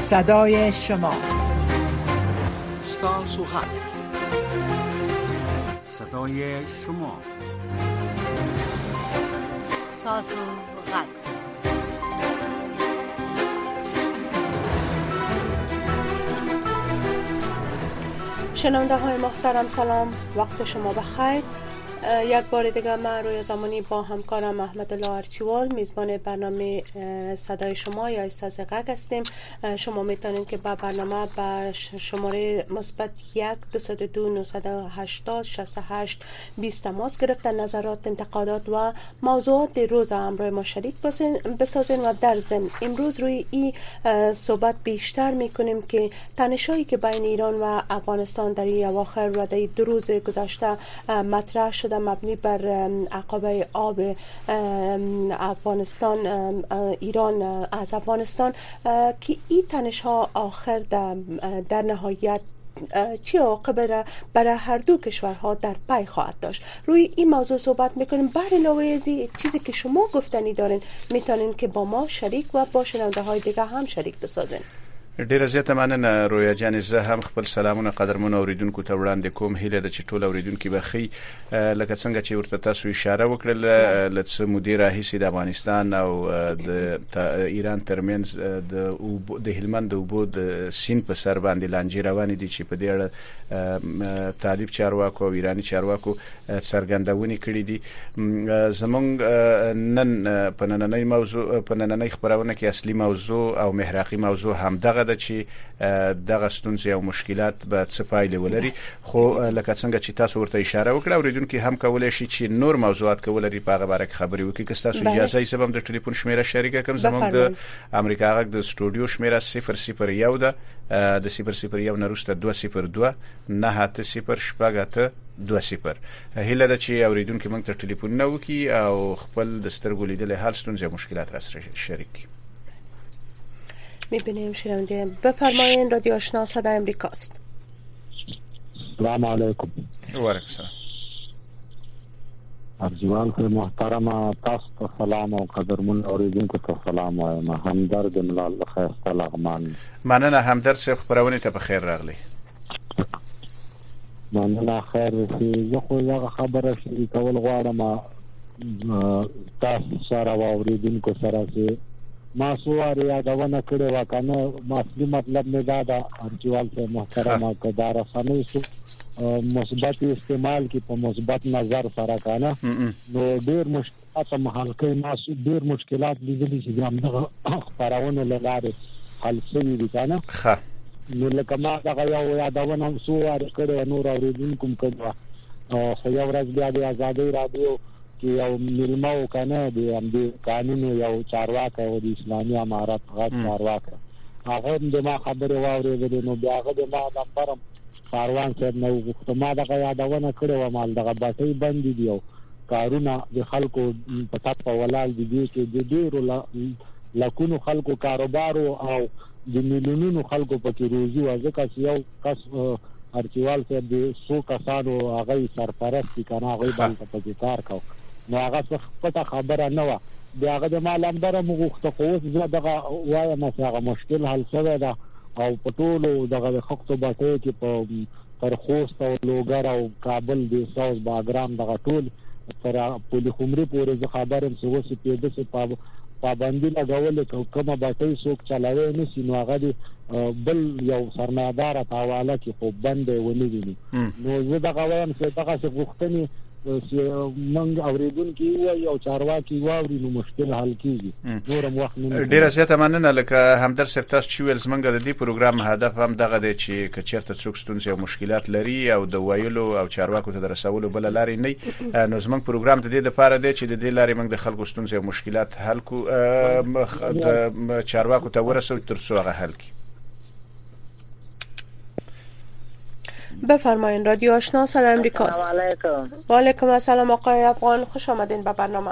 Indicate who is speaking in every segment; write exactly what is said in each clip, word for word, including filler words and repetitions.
Speaker 1: صدای شما،
Speaker 2: ستاسو غږ، صدای شما،
Speaker 3: ستاسو غږ.
Speaker 4: شنونده های محترم سلام، وقت شما بخیر. یک بار دیگه من روی زمانی با همکارم احمد الله ارچیوال میزبان برنامه صدای شما یا استاز غږ هستیم. شما میتونید که با برنامه با شماره مثبت یک دو دو نه هشت شش هشت بیست تماس گرفته نظرات، انتقادات و موضوعات روز همراه ما شریک بسازین و در ضمن امروز روی این صحبت بیشتر میکنیم که تنشایی که بین ایران و افغانستان در این اواخر و در دو روز گذشته مطرح شده مبنی بر عقبه آب افغانستان ایران از افغانستان که این تنش ها آخر در, در نهایت چی عاقبت برای هر دو کشورها در پی خواهد داشت. روی این موضوع صحبت میکنیم. بر علاوه از چیزی که شما گفتنی دارین میتونین که با ما شریک و با شنونده های دیگه هم شریک بسازین.
Speaker 5: ډیره زیاته مننه رویا جان. زه هم خپل سلامونه قدرمن اوریدونکو ته وړاندې کوم. هیله ده چې ټول اوریدونکو به خي لکه څنګه چې ورته تاسو اشاره وکړل لڅ مدیر راهیسې د افغانستان او د ایران ترمنځ د د هلمند د اوبو د سین په سر باندې لانجې روانې دي چې په دې اړه طالب چارواکو او ایرانی چارواکو څرګندونې کړې دي. زمونږ نن په نننۍ موضوع په نننۍ خبرونه کې اصلي موضوع او محراقي موضوع هم دغه د چې دغه ستونزې او مشکلات به څه پایلې ولري. خو لکه څنګه چې تاسو ورته اشاره وکړه اوریدونکو هم کولای شي چې نور موضوعات کولري په هغه باره کې خبرې وکړي. که تاسو اجازه یې زبم د ټلیفون شمیره شریکه کوم. زموږ د امریکا غږ د سټوډیو شمیره صفر صفر یو ده د صفر صفر یو نه وروسته دوه صفر دوه نه اته صفر شپږ اته دوه صفر. هیله ده چې اوریدونکو موږ ته ټلیفون نه وکړي او خپل د سترګو لیدل حال ستونزې او مشکلات را سره شریک کړي.
Speaker 4: میبینیم شنونده. بفرمایید. رادیو آشنا صدای امریکاست.
Speaker 6: سلام علیکم.
Speaker 5: و علیکم السلام.
Speaker 6: ارجمال که محترم تاسو ته سلام او قدرمن اوریدونکو ته سلام وایم. همدرد ملال خیسته لغمان.
Speaker 5: مننه همدرد صاحب، خبرونه ته په خیر راغلی.
Speaker 6: مننه خیر چې زه خو هغه خبره شریکول غواړم تاسو سره او اوریدونکو سره چې ما سوار یادونه کړې و کنه. اصلي مطلب نه دا د ارجوال ته محترمه کدار رسنۍ سو مثبت استعمال کی په مثبت نظر سره کنه نو ډېر مشکلات محل کوي. ما ډېر مشکلات لیدلي چې همدغه خبرونه لاره حل شوي دي کنه.
Speaker 5: ښه
Speaker 6: نو لکه ما دغه یو یادونه سوار کړې نور اوریدونکو کړه. خو یو ورځ بیا د آزادۍ رادیو کې یو ملمو کنه د هم قانون یو چارواکي او د اسلامي امارات غږ چارواکي هغه د ما خبره واورېدل نو بیا هغه د ما نمبر کاروان صاحب نو غوښته. ما دغه یادونه کړې و مال دغه باټي بندي دی او کارونه د خلکو په تاسو ولال دي چې د ډیرو لکونو خلکو کاروبار او د میلیونونو خلکو پکې روزي وځکه چې یو کس ارچوال صاحب د سو کسانو هغه سرپرستی کنه هغه باندې پکې کار کاوه. نو هغه څه پټه خبره نه و. بیا هغه د مالندره مغوښته خو اوس زه دغه وایم چې هغه مشکل حل شوی ده او په ټولو دغه خښتو باټۍ کې په تر خوست او لوګر او کابل د ساوث باګرام دغه ټول تر پولي خمري پورې زه خبرم چې اوس په دې څه پابندي لګول کومه باټۍ څوک چلاوي نه سي نو هغه بل یو سرمایدار په حواله کې خو بند ونی دي. نو زه دغه وایم چې دغه څه غوښتنې چې موږ اوریدونکو یو چارواکي واوري نو مشکل حل کیږي. نورم وخت نه.
Speaker 5: ډیره زیاته مننه. لکه همدرد صاحب تاسو چې ویل زمونږ د دې پروګرام هدف هم دغه دی چې کچېرته څوک ستونزې او مشکلات لري او د وایلو او چارواکو ته رسولو بل لارې نه. نو زمونږ پروګرام د دې لپاره دی چې د دې لارې موږ د خلکو ستونزې او مشکلات حل کو د چارواکو ته ورسوي تر څو هغه حل کړي.
Speaker 4: بفرمایین. رادیو آشنا صدای امریکاست.
Speaker 7: سلام علیکم.
Speaker 4: و علیکم السلام آقای افغان، خوش آمدین به برنامه.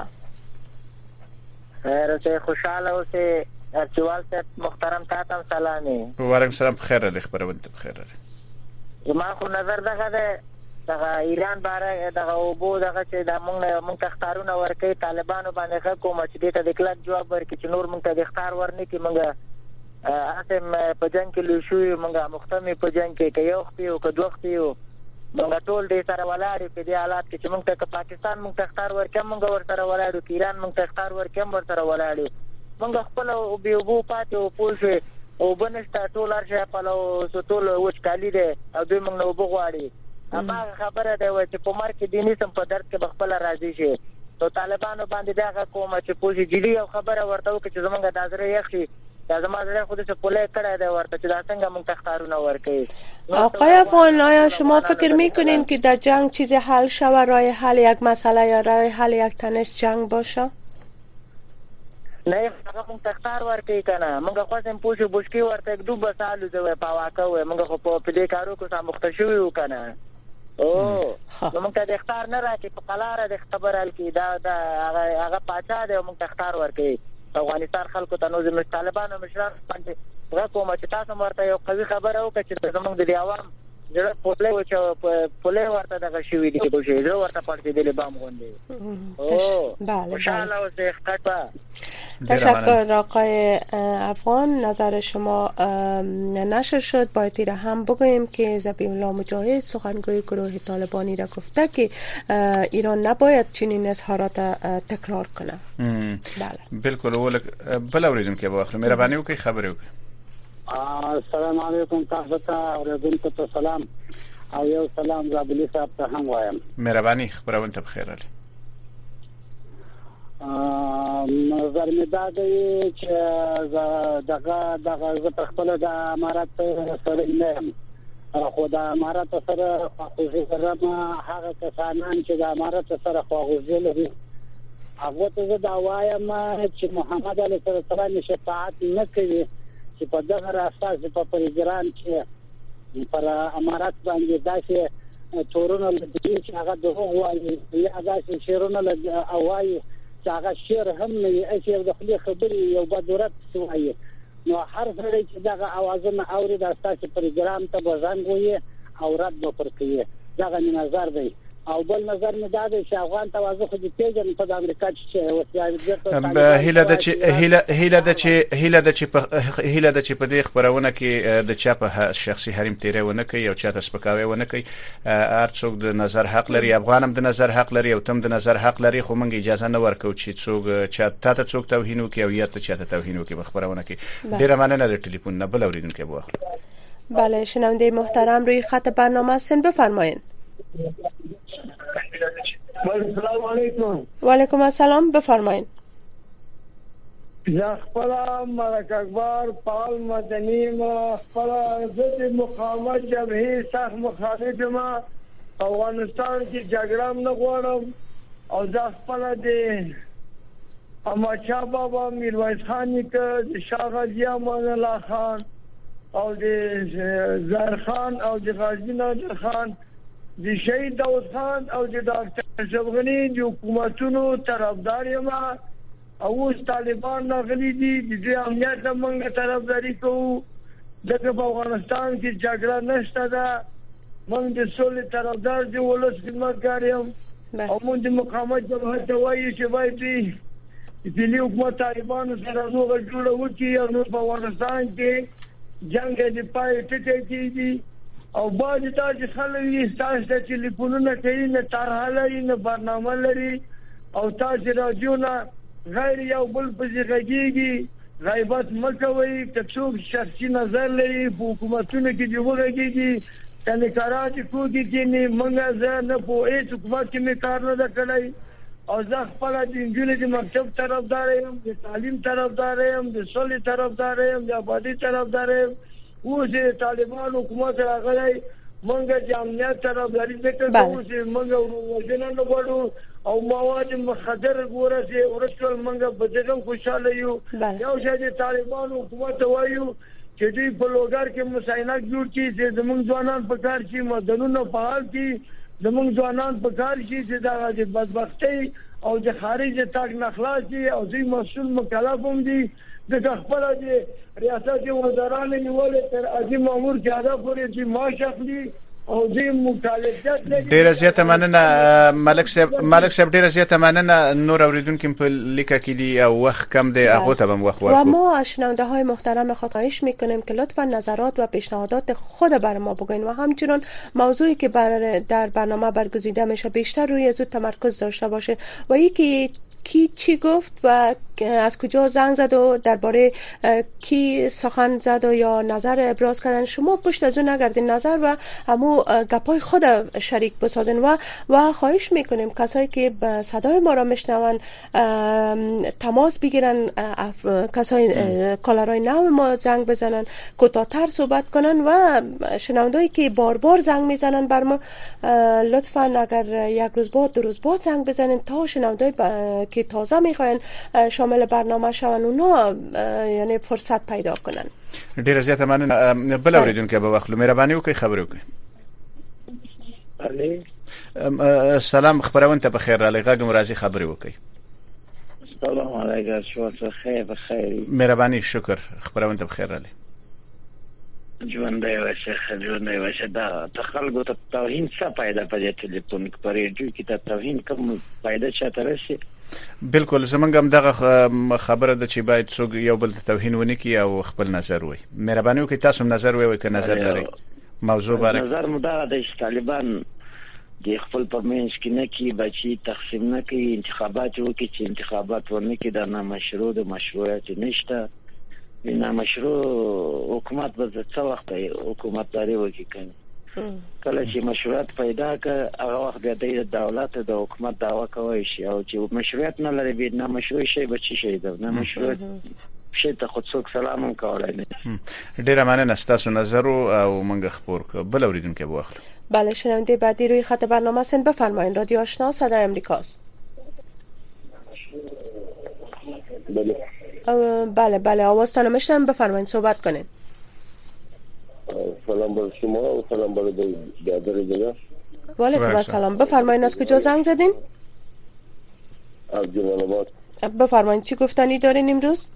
Speaker 7: خیر اوسه، خوشحاله اوسه. ارچوال صاحب محترم تاسو سلامي.
Speaker 5: و علیکم السلام. بخیر علی خبرونه بخیر علی.
Speaker 7: ما خو نظر دغه ده دغه ایران باره دغه اوبو دغه چې د مونږ مونږ تختارونه ورکې طالبانو باندې حکومت دې ته د کلک جواب ورکړي چې نور مونږ ته د اختیار ورنکړي. مونږ اسم په جنگ کې لوي شو موږ مختمه په جنگ کې کې یو خپل او که دوه خپل موږ ټول دې سره ولاړ په دې حالات کې چې موږ ته پاکستان موږ ته اختیار ورکړم موږ ورسره ولاړو کې ایران موږ ته اختیار ورکړم ورسره ولاړو موږ خپل او به وو پاتې او پوه او بنشته ټول ارشه په لو ټول وچ کالی دي او دوی موږ نو بغواړي اما خبره ده چې په مر کې دیني سم په درد کې خپل راضي شي تو طالبانو باندې دا کومه چې پوجي جدي او خبره ورته وکړي چې زمونږ د ازره یخي دا زموږ خود څه پوله کړه دا ورته چې دا څنګه موږ تختارونه ورکړي.
Speaker 4: آقای افغان آیا شما فکر میکنین که در جنگ چیز حل شود راه حل یک مسئله یا راه حل یک تنش جنگ باشه؟
Speaker 7: نه هغه موږ تختار ورکړي کنه موږ خو سم پوښو بوشکی ورته دو بسالو زوی پاواکه و موږ خو په دې کارو کې سم مختشوي وکنه او نو موږ ته د اختیار نه راکې په قلاره د خبر ال کې دا دا هغه هغه پاچا دی موږ تختار ورکړي افغانستان خلکو ته نو زموږ طالبانو مشران باندې هغه کومه چې تاسو ورته یو قوي خبره وکړه چې زموږ د عوام زړه پوله و چې پوله ورته دغه شوی دی چې زه ورته پاتې دی بام غونډي او
Speaker 4: بله
Speaker 7: بله او زه ښکټه
Speaker 4: تشکر آقای افغان نظر شما نشر شد. باید را هم بگوییم که ذبیح الله مجاهد سخنگوی گروه طالبانی را گفته که ایران نباید چنین اظهارات تکرار کنه.
Speaker 5: بله بالکل ولک بل اوریدم که واخلو مهرباني وکړئ خبرې وکړئ.
Speaker 6: السلام علیکم تاسو ته اوریدونکو ته سلام او یو سلام زابلی صاحب ته هم وایم.
Speaker 5: مهرباني خبرونه ته بخیر علي.
Speaker 6: نظر می داده چې دغه دغه زه په خپل د امارات سره نه خو د امارات سره خواخوږي سره هغه کسانان چې د امارات سره خواخوږي لري هغه ته زه دا وایم چې محمد علیه السلام شفاعت نه کوي چې په دغه اساس په پرګران کې پر امارات باندې داسې تورونه لدی چې هغه دغه وایي یا داسې شیرونه اوایي چې هغه شعر هم نه یې چې د خپل خبرې یو بدورت سوایي نو هر ځای چې دغه اوازونه اوري د اساسي پروګرام ته بزنګ وي او رد به پر کوي دغه نظر دی. او بل نظر مې دا دی چې افغان توازن خو دې پیژنې په امریکا چې
Speaker 5: وسیاله هیله د چې هیله هیله د چې هیله د چې په هیله د چې په دې خبرونه کې د چا په شخصي حریم تیرې ونه کوي او چاته سپکاوي ونه کوي. هر څوک د نظر حق لري افغانم د نظر حق لري او تم د نظر حق لري خو موږ اجازه نه ورکو چې څوک چاته ته څوک توهین وکړي او یا ته چاته توهین وکړي په خبرونه کې. ډیره مننه د ټلیفون نه بل اوریدونکو واخلو.
Speaker 4: بله شنونده محترم روی خط برنامه هستین بفرمایید.
Speaker 1: السلام علیکم.
Speaker 4: و علیکم السلام بفرمایید.
Speaker 1: یا خپل ملک اکبر پال مدنی ما خپل ضد مقاومت جبهه سخت مخالف ما افغانستان کې جګړه نه غواړم او ځا خپل د احمد شاه بابا میرویس خان کې شاه غازی امان الله خان او د زهر خان او د غازی نادر خان د شهید داود خان او د ډاکټر اشرف غنی د حکومتونو طرفدار یم او اوس طالبان راغلي دي د دې امنیت موږ طرفداري کوو دغه په افغانستان کې جګړه نشته ده موږ د سولې طرفدار دي ولس خدمتګار یم او موږ د مقاومت جبهه ته وایو چې باید د دې حکومت طالبانو سره نوغه جوړه وکړي او نو په افغانستان کې جنگ د پای ټټه کیږي او باید تاسو خلک تاسو ټلیفونونه کوي نه طرح لري نه برنامه لري او تاسو راځو نه غیر یو بل په ځګیږي غیبت مکوي تاسو شخصي نظر لري په حکومتونو کې دی وګړي کنه کارات کوي چې نه منګه زه نه په هیڅ حکومت کې نه کار نه کړی او زه خپل د انجیل د مکتب طرفدار یم د تعلیم طرفدار یم د سولې طرفدار یم د آبادی طرفدار یم او چې طالبان حکومت راغلی منګه د امنیت طرفداري وکړو او چې منګه ورونه نه غواړو او مواد مخدر ورسه ورسول منګه بدلم خوشاله یو یو چې د طالبان حکومت وایو چې دوی په لوګر کې مساینات جوړ کړي چې زموږ ځوانان په کار شي مدنونه فعال کړي زموږ ځوانان په کار شي چې دا د بدبختی او د خارج تاک نخلاصي او دوی مسؤل مکلف هم دي د خپل د ریاست وزران نیولې تر عظیم امور زیاده پورې چې معاش اخلي او دې مطالبات
Speaker 5: ډیره زیاته مننه ملک صاحب ملک صاحب ډیره زیاته مننه. نور اوریدونکو په لیکه کې دی او وخت کم دی هغه ته هم وخت ورکړو
Speaker 4: و ما از شنونده های محترم خواهش میکنیم که لطفا نظرات و پیشنهادات خود بر ما بگوین و همچنین موضوعی که بر در برنامه برگزیده میشه بیشتر روی از تمرکز داشته باشه و یکی کی چی گفت و از کجا زنگ زد و درباره کی سخن زد و یا نظر ابراز کردن، شما پشت از اون نگردین نظر و همو گپای خود شریک بسازین و و خواهش میکنیم کسایی که صدای ما را میشنون تماس بگیرن، کسای کالرای نو ما زنگ بزنن، کوتاه‌تر صحبت کنن و شنوندهایی که بار بار زنگ میزنن بر ما لطفا اگر یک روز بعد دو روز بعد زنگ بزنین تا شنوندهایی که تازه میخواین شامل برنامه شون اونا یعنی فرصت پیدا کنن.
Speaker 5: ډیره زیاته مننه. بل اوریدونکو به وخت مهرباني وکړئ خبرې وکړئ.
Speaker 1: علي
Speaker 5: سلام خبرونه ته بخیر را لګم راځي خبرې وکړئ.
Speaker 8: السلام علیکم شو بخیر بخیر
Speaker 5: مهرباني شکر خبرونه ته بخیر را لګ
Speaker 8: ژوند دی واشه ژوند دی واشه دا تخلګو ته توهین څه پیدا پدې ټلیفون کې پرې جو کې ته توهین کوم پیدا چاته راشي.
Speaker 5: بالکل زمونږ هم دغه خبره ده چې باید څوک یو بل توهین ونه کړي او خپل نظر وایي. مهرباني وکړئ تاسو نظر وایئ که نظر لرئ موضوع باره
Speaker 8: نظر مو دا د طالبان د خپل پرمنځ کې نه کی بچي تقسیم نه کوي، انتخابات وکړي چې انتخابات ونه کړي دا نامشروع د مشروعیت نشته. نامشروع حکومت به څه وخت حکومتداري وکړي کنه کله چې مشروعیت پیدا کړ هغه وخت بیا د دولت د حکومت دعوا کوي شي او چې مشروعیت نه لري به نامشروع شي بچي شي دا نامشروع شي ته خود څوک سلام هم کولای نه.
Speaker 5: ډیره مننه تاسو نظر او منګه خبر بل اوریدونکو به وخت.
Speaker 4: بله شنونده بعدی روی خط برنامه سن بفرمایید. رادیو آشنا صدای امریکاست.
Speaker 1: بله
Speaker 4: بله بله آوازتان میشنم بفرمایید صحبت کنید.
Speaker 1: سلام بر شما و سلام بر برادر دیگر.
Speaker 4: و علیکم السلام. بفرمایید از کجا زنگ زدین؟
Speaker 1: از جلال آباد.
Speaker 4: بفرمایید چی گفتنی دارین امروز؟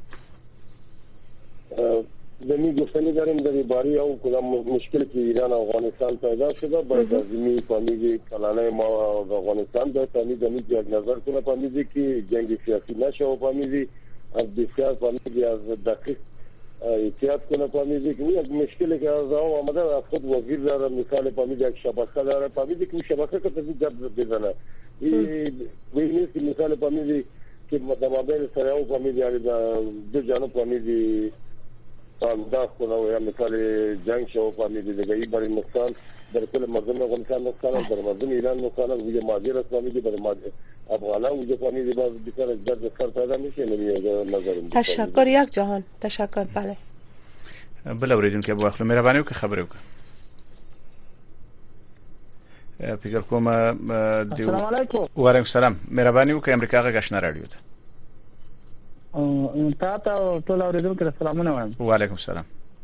Speaker 1: دمی گفتنی داریم در باره او کدام مشکل که ایران و افغانستان پیدا شده باید از این فامیلی کلانه ما و افغانستان داشت فامیلی دمی یک نظر کنه فامیلی که جنگ سیاسی نشه و فامیلی از بسیار فامیلی از دقیق احتیاط کنه فامیلی که یک مشکلی که از او آمده از خود وزیر داره مثال فامیلی یک شبکه داره فامیلی که شبکه که تبید جب بزنه این نیست که مثال فامیلی که مدامابین سره او فامیلی یعنی دو جانب فامیلی انداز کنه و یا مثال جنگ شو فامیلی دیگه این برای نقصان در کل مردم افغانستان نقصان در مردم ایران نقصان وجه ماجر است فامیلی برای افغانا وجه فامیلی باز بیشتر درد سر پیدا میشه نظرم.
Speaker 4: تشکر یک جهان تشکر. بله
Speaker 5: بل اوریدونکو به وخت مهرباني وکړئ خبرې وکړئ. فکر کوم دیو
Speaker 6: السلام علیکم.
Speaker 5: و علیکم السلام. مهرباني وکړئ امریکا غږ آشنا رادیو ته.
Speaker 6: او تا ته ټول اوریدونکو ته سلامونه وایم.
Speaker 5: و علیکم السلام.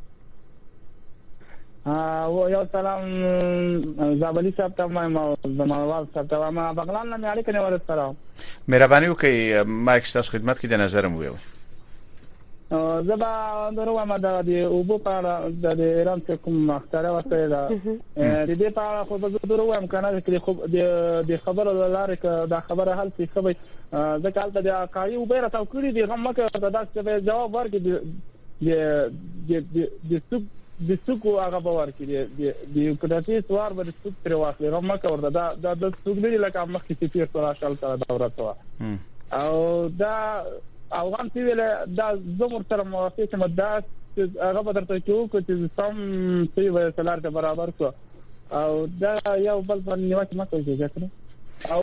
Speaker 6: ا و یو سلام زابلی صاحب ته ما زموږ صاحب ته ما بغلان نه اړیکه نه ورسره.
Speaker 5: مهرباني وکړئ ما تاسو خدمت کې د نظر مو ویو.
Speaker 6: زبا درو ما د او په اړه د ایران څخه کوم اختراع وسه ده د دې په اړه خو به درو هم کنه چې خو د خبره لاره د خبره حل څه خبره ځکه حالت د اقای او بیره تاو کړی دی هم که دا څه جواب ورکړي د د د سوق د سوق هغه باور کړي د یو کډاتي سوار به سوق پر واخلي هم که ورته دا د سوق دی لکه مخکې چې پیر تر شال سره دورته او دا افغان سیویل دا زموږ سره موافق یم دا هغه به درته کوو چې سم سی و سلار ته برابر کو او دا یو بل باندې نیوکه مکو چې او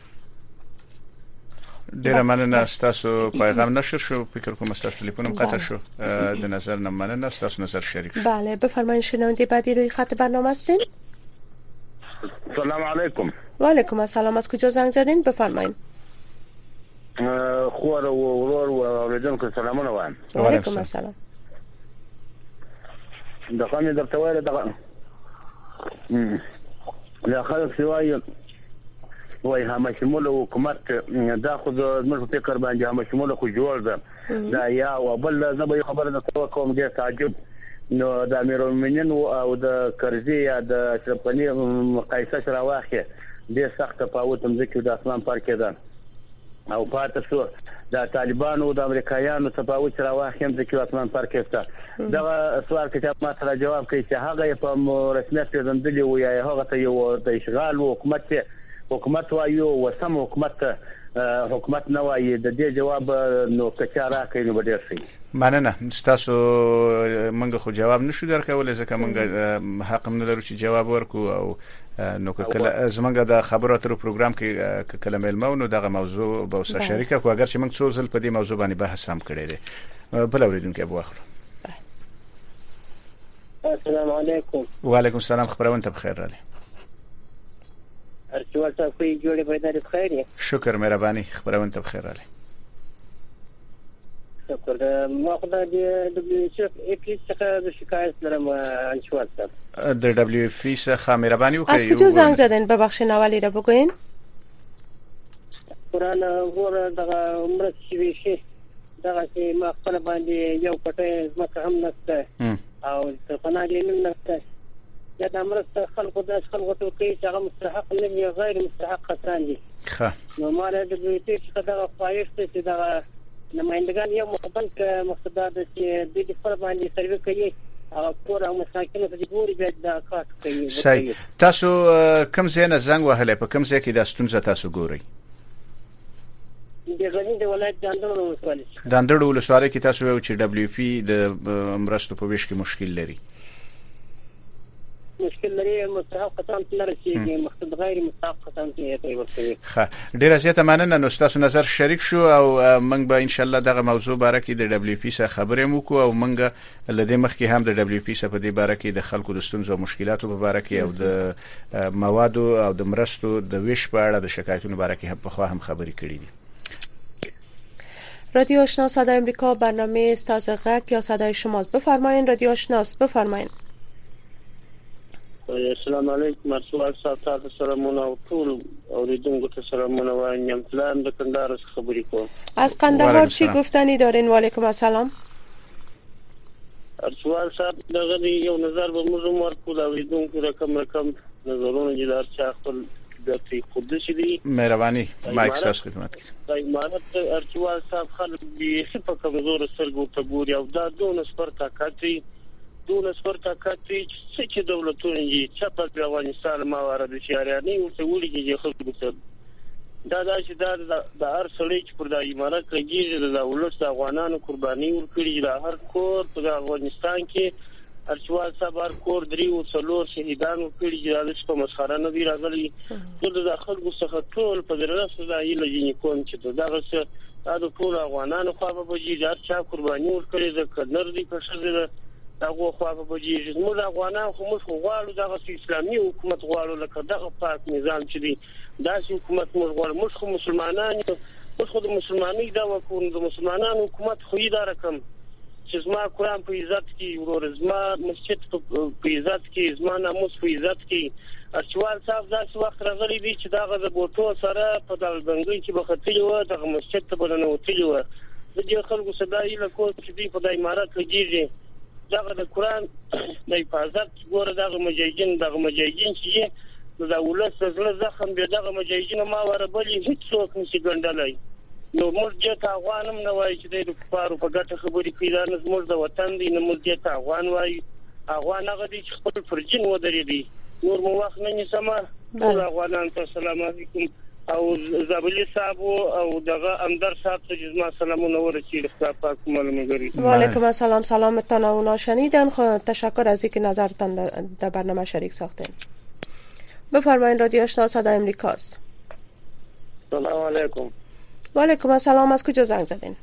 Speaker 5: ډیره مننه تاسو پیغام نشر شو فکر کوم تاسو ټلیفون هم قطع شو د نظر نه مننه تاسو نظر شریک شو.
Speaker 4: بله بفرمایید شنونده بعدی روی خط برنامه هستین.
Speaker 1: سلام علیکم.
Speaker 4: و علیکم السلام. از کجا زنگ زدین بفرمایید.
Speaker 1: خور او ورور او اوریدونکو سلامونه وایم.
Speaker 4: و علیکم السلام.
Speaker 1: د خامې درته وایي دغه لا خلک سوای وای هم شمول حکومت دا خو د موږ فکر باندې هم شمول خو جوړ ده دا یا او بل نه به خبره نه کوم دې تعجب نو د امیرالمؤمنین او د کرزي یا د اشرف غني مقایسه سره واخی د سخت تفاوت هم ځکه د اسمان پر کېدان او پاتې شو د طالبانو او د امریکایانو تفاوت سره واخی هم ځکه اسمان پر کېسته دا سوال کې ما سره جواب کوي چې هغه په رسمیت پیژندلې و یا هغه ته یو د اشغال حکومت حکومت وایو وسم حکومت حکومت نه وایي د دې جواب نو کچاره کوي نو ډیر شي
Speaker 5: مننه تاسو منګه خو جواب نشو درکول ځکه منګه حق نه لرو چې جواب ورکو او نو کله زمونږ د خبرو اترو پروګرام کې کله ملمو نو دغه موضوع به وسه شریکه کو اگر چې موږ څو ځل په دې موضوع باندې بحث هم کړی دی بل اوریدونکو ابو اخر
Speaker 9: السلام علیکم
Speaker 5: وعلیکم السلام خبرونه بخیر رالی
Speaker 9: ارچوال صاحب کوئی جوړې پیدا لري بخیر
Speaker 5: شکر مهرباني خبرونه بخیر رالی
Speaker 9: شکر ما خدای دې د شیخ اپی څخه د شکایت لرم ارچوال صاحب
Speaker 5: د دبلیو اف ای څخه مهرباني وکړئ
Speaker 4: از کجا زنگ زدن ببخشید اولی را بگوین
Speaker 9: قرآن ور دغه عمر شي دغه چې ما خپل باندې یو پټه زمکه هم نشته او څه پناګې نه نشته یا د امر خلکو د خلکو ته کوي چې هغه مستحق نه وي غیر مستحق خسران دي
Speaker 5: ښه
Speaker 9: نو ما له دې چې دغه خواهش ته چې دغه نمائندگان یو مقبل ک مقصد د چې د خپل باندې سروي کوي او کور او مساکنه په دې ګوري به د کار کوي
Speaker 5: صحیح تاسو کوم ځای نه زنګ وهله په کوم ځای کې د ستونزه تاسو ګورئ
Speaker 9: د غزنی د ولایت د اندړو ولسوالۍ
Speaker 5: د اندړو ولسوالۍ کې تاسو یو چې دبلیو پی د مرستو په ویش کې مشکل لري
Speaker 9: مشکل لري مستحق قطعاً لري چې مقصد غیر مستحق قطعاً کې ورته
Speaker 5: ښه ډیر زیاته مننه نو تاسو نظر شریک شو او موږ به ان شاء الله دغه موضوع باره کې د دبلیو پی سره خبرې وکړو او موږ لدې مخ کې هم د دبلیو پی سره په دې باره کې د خلکو د ستونزو او مشکلاتو په باره کې او د موادو او د مرستو د ویش په اړه د شکایتونو باره کې هم په خوا هم خبرې کړې دي
Speaker 4: رادیو آشنا صدای امریکا برنامه استاز غک یا صدای شماست بفرمایید رادیو آشناست بفرمایید
Speaker 9: السلام علیکم ارسوال صاحب تاسو سلامونه او ټول اوریدونکو ته سلامونه وایم پلان د کندهار خبرې کوم
Speaker 4: از قندهار چی گفتنی دارین و علیکم السلام
Speaker 9: ارسوال صاحب دغه یو نظر به موږ ورکو دا اوریدونکو رقم رقم نظرونه دي دار چې خپل د قدس دي
Speaker 5: مهرباني مایک تاسو خدمت کوي
Speaker 9: دا امارت ارسوال صاحب خلک به په کمزور سرګو ته ګوري او دا دونه سپرتا کاټي دونه سپرتا کاټي چې دولتونه یې چې په افغانستان ما وارد شهرياني او څه ولګي خلکو ته دا دا چې دا د هر سړی چې پر د امارت لګیږي د ولس افغانانو قرباني ورکړي د هر کور په افغانستان کې ارچوال صاحب هر کور دریو څلور شهیدان ورکړي د په مسخره نه دی راغلي د خلکو څخه ټول په درسته دا یې لګي کوم چې دا څه دا د ټول افغانانو خو په بجې هر چا قرباني ورکړي د کنر دی په شذ دغه خو په بجې موږ افغانان خو موږ غواړو دغه اسلامي حکومت غواړو لکه دغه پاک نظام چې دی دا حکومت موږ غواړو موږ خو مسلمانان یو موږ خو د مسلمانۍ دا وکړو د مسلمانانو حکومت خو یې دا رقم چې زما قرآن په عزت کې ورور زما مسجد په عزت کې زما ناموس په عزت کې ارچوال صاحب دا څو وخت راغلی دی چې دغه د بوټو سره په دالګنګي چې بختلی و دغه مسجد ته بلنه وتلی و د دې خلکو صداي له کو چې دی په د امارات لګیږي دغه د قرآن د حفاظت ګوره دغه مجاهدین دغه مجاهدین چې د ولس زړه زخم به دغه مجاهدین ما وربلې هیڅ څوک نشي ګڼلای نو موږ چې افغانم نه وای چې د کفارو په ګټه خبرې کوي دا زموږ د وطن دی نو موږ چې افغان وای افغان هغه دي چې خپل فرجین ودرېدي نور مو وخت نه نسمه ټول افغانان ته سلام علیکم او زابلی صاحب او دغه اندر صاحب ته جزما سلامونه ورسید خدا پاک ملمگری
Speaker 4: و علیکم السلام سلامتان اونا شنیدن تشکر از اینکه نظرتان در برنامه شریک ساختین بفرمایید رادیو آشنا صدای امریکاست
Speaker 9: سلام علیکم
Speaker 4: و علیکم السلام از کجا زنگ زدین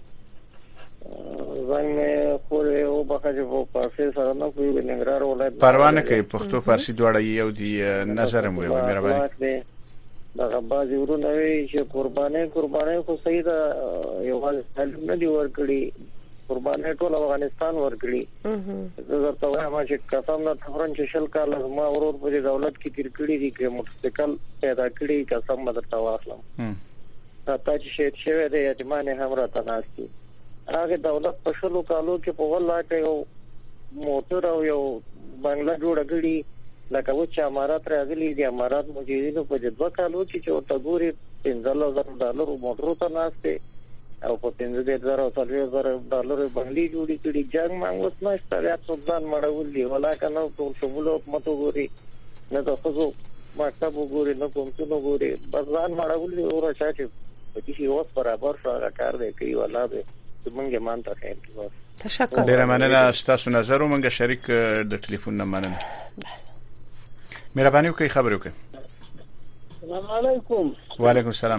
Speaker 9: زنگ خور او بخښه په پارسي سره نه کوي ننګرهار ولایت
Speaker 5: پروانه کوي پښتو فارسی دواړه یو دی نظر مو مهرباني
Speaker 9: دغه بازي ورونه وی چې قرباني قرباني خو صحیح دا یو حال نه دی ورکړي قرباني ټول افغانستان ورکړي زه ته وایم چې قسم نه تفرن چې شل کال ما ورور په دولت کې تیر کړی دي چې مستقل پیدا کړی قسم مده تا واخلم تا چې شهید شوی دی یتیمان هم راته ناشتي هغه دولت په شلو کالو کې په ولاټ یو
Speaker 7: موټر او یو بنگله جوړه کړی لکه و چې امارات راغلي دي امارات مجیدینو په دوه کالو کې چې ورته ګوري پنځه زره ډالر موټر ته ناشته او په پنځه زره او څلور زره ډالر باندې جوړی کړي جنگ مانګوس نه ستړیا څوبان مړول دي ولاکه نو ټول شمول حکومت وګوري نه تاسو مکتب وګوري نه کوم څه وګوري بازار مړول دي او راځي په دې اوس برابر شو هغه کار دی کوي ولا به څنګه مانته خیر کی
Speaker 4: تشکر
Speaker 5: ډیر مننه تاسو نظر او منګه شریک د ټلیفون نه مننه مهرباني وکړئ خبرو وکړئ
Speaker 1: السلام علیکم
Speaker 5: وعلیکم السلام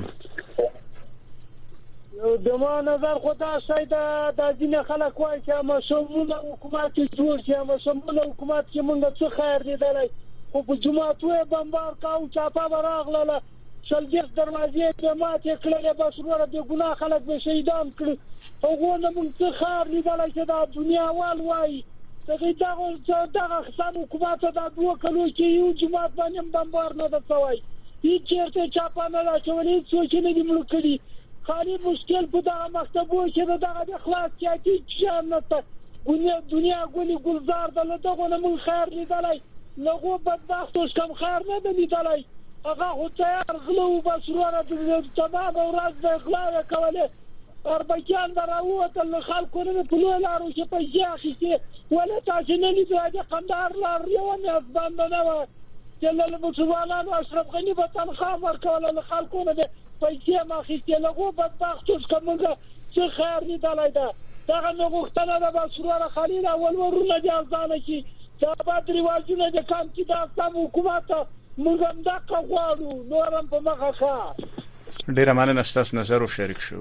Speaker 1: نو دما نظر خدا شاید د دین خلک وایي چې مسؤلون حکومت جوړ شي مسؤلون حکومت چې موږ څه خیر دی دلای خو په جمعه بمبار کاو چاپا براغله شلګر دروازې ته ماته کړلې بس ورته د ګناه خلک به شهیدان کړي هغه نه موږ څه خیر دی دلای چې د دنیا وال وایي دغه دغه دغه حساب حکومت دا دوه کلو چې یو جمعه باندې بمبار نه ده شوی هیڅ چیرته چاپا نه راځولې څه چې نه دی ملک کړي خالي مشکل په دغه مکتبو چې دغه د اخلاص کې جنت دنیا دنیا ګولي ګلزار دله دغه نه مل خیر لیدلای نو بدبخت اوس کم خیر نه دی لیدلای هغه هو تیار غلو بس ورته د تمام ورځ د اخلاص کوله اربکان دراوته له خلکو نه په لوی لارو چې په ځاخي ولا تاسو نه لیدل د قندار لار یو نه ځبند نه و چې له مسلمانانو اشرف غنی په تنخواه ورکول له خلکو نه پیسې ما خېسته لغو بدبخت اوس کومه څه خیر نه دلای دا دا نو غوښتنه ده بس ورته خلیل اول ورونه ځانه کی دا بعد ریواجونه د کام کې دا سم حکومت موږ هم دا غواړو نورم په مخه ښه
Speaker 5: ډیر مننه تاسو نظر او شریک شو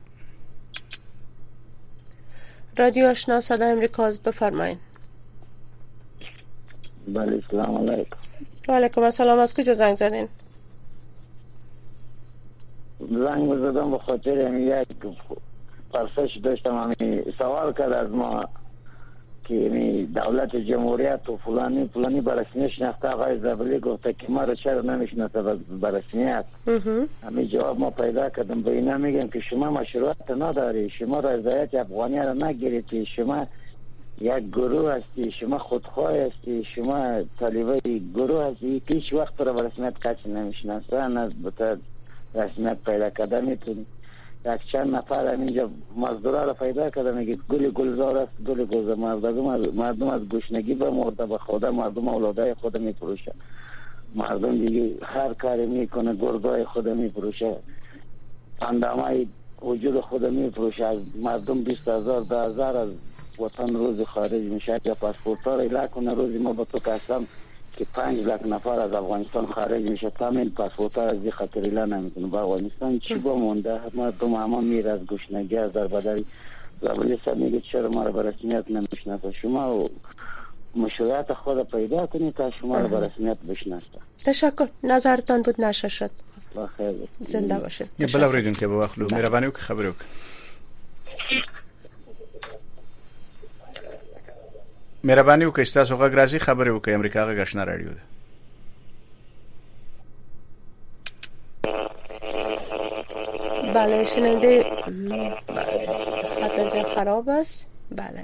Speaker 4: رادیو آشنا صدای امریکا از بفرمایید.
Speaker 8: بله سلام علیکم.
Speaker 4: و علیکم السلام. از کجا زنگ زدین؟
Speaker 8: زنگ زدم به خاطر یک پرسش داشتم همین سوال کرد از ما که دولت جمهوریت و فلانی فلانی برسمی شناخته آقای زبلی گفته که ما را چرا نمیشناسه برسمیت همین جواب ما پیدا کردم به اینا میگم که شما مشروعیت نداری شما رضایت افغانی را نگیرید شما یک گروه هستی شما خودخواه هستی شما طالبه گروه هستی که هیچ وقت را برسمیت کسی نمیشناسه از بطور رسمیت پیدا کرده میتونی یک چند نفر اینجا مزدورا را پیدا کرده میگه گل گلزار است گل گلزار مردم مردم از گشنگی به مرده به خدا مردم اولادای خود میفروشه مردم دیگه هر کاری میکنه گرگای خود میفروشه اندامای وجود خود میفروشه از مردم بیست هزار ده هزار از وطن روز خارج میشه یا پاسپورت ها را ایله کنه روزی ما با تو کسم که پنج لک نفر از افغانستان خارج میشه تامین پاسپورت ها از این خطر ایله نمیکنه با افغانستان چی با مونده مردم همه میره از گشنگی از دربدری زبالی سر میگه چرا ما را به رسمیت نمیشناسه شما و مشروعیت خود پیدا کنید تا شما را به رسمیت بشناسه.
Speaker 4: تشکر نظرتان بود نشه شد
Speaker 8: بخیر
Speaker 4: زنده باشید.
Speaker 5: یه بلا وریدون که با وقلو مهربانی و که خبرو که مهرباني وکړئ تاسو غږ راځي خبرې وکړئ امریکا غږ آشنا رادیو ده
Speaker 4: بله شنونده خط خراب است بله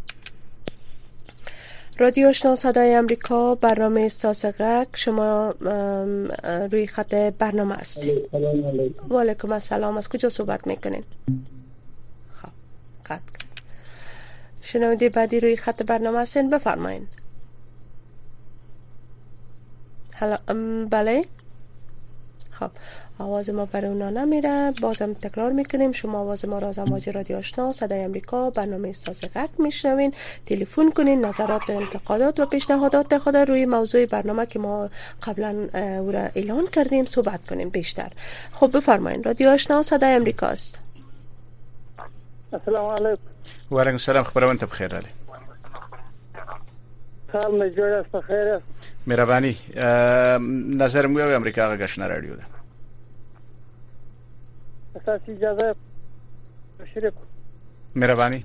Speaker 4: رادیو آشنا صدای امریکا برنامه احساس غږ شما روی خط برنامه است و علیکم السلام از کجا صحبت میکنین خب قطع شنونده بعدی روی خط برنامه هستین بفرمایین حالا بله خب آواز ما برای اونا نمیره بازم تکرار میکنیم شما آواز ما را از امواج رادیو آشنا صدای امریکا برنامه احساس غږ میشنوین تلفن کنین نظرات انتقادات و پیشنهادات خود روی موضوع برنامه که ما قبلا او را اعلان کردیم صحبت کنیم بیشتر خب بفرمایین رادیو آشنا صدای امریکا است
Speaker 1: السلام علیکم
Speaker 5: و علیکم السلام خبرونه بخیر علی
Speaker 1: حال می جوړ است بخیر
Speaker 5: مهرباني نظر مو یو امریکا غږ آشنا رادیو ده
Speaker 1: اساسي اجازه شریک
Speaker 5: مهرباني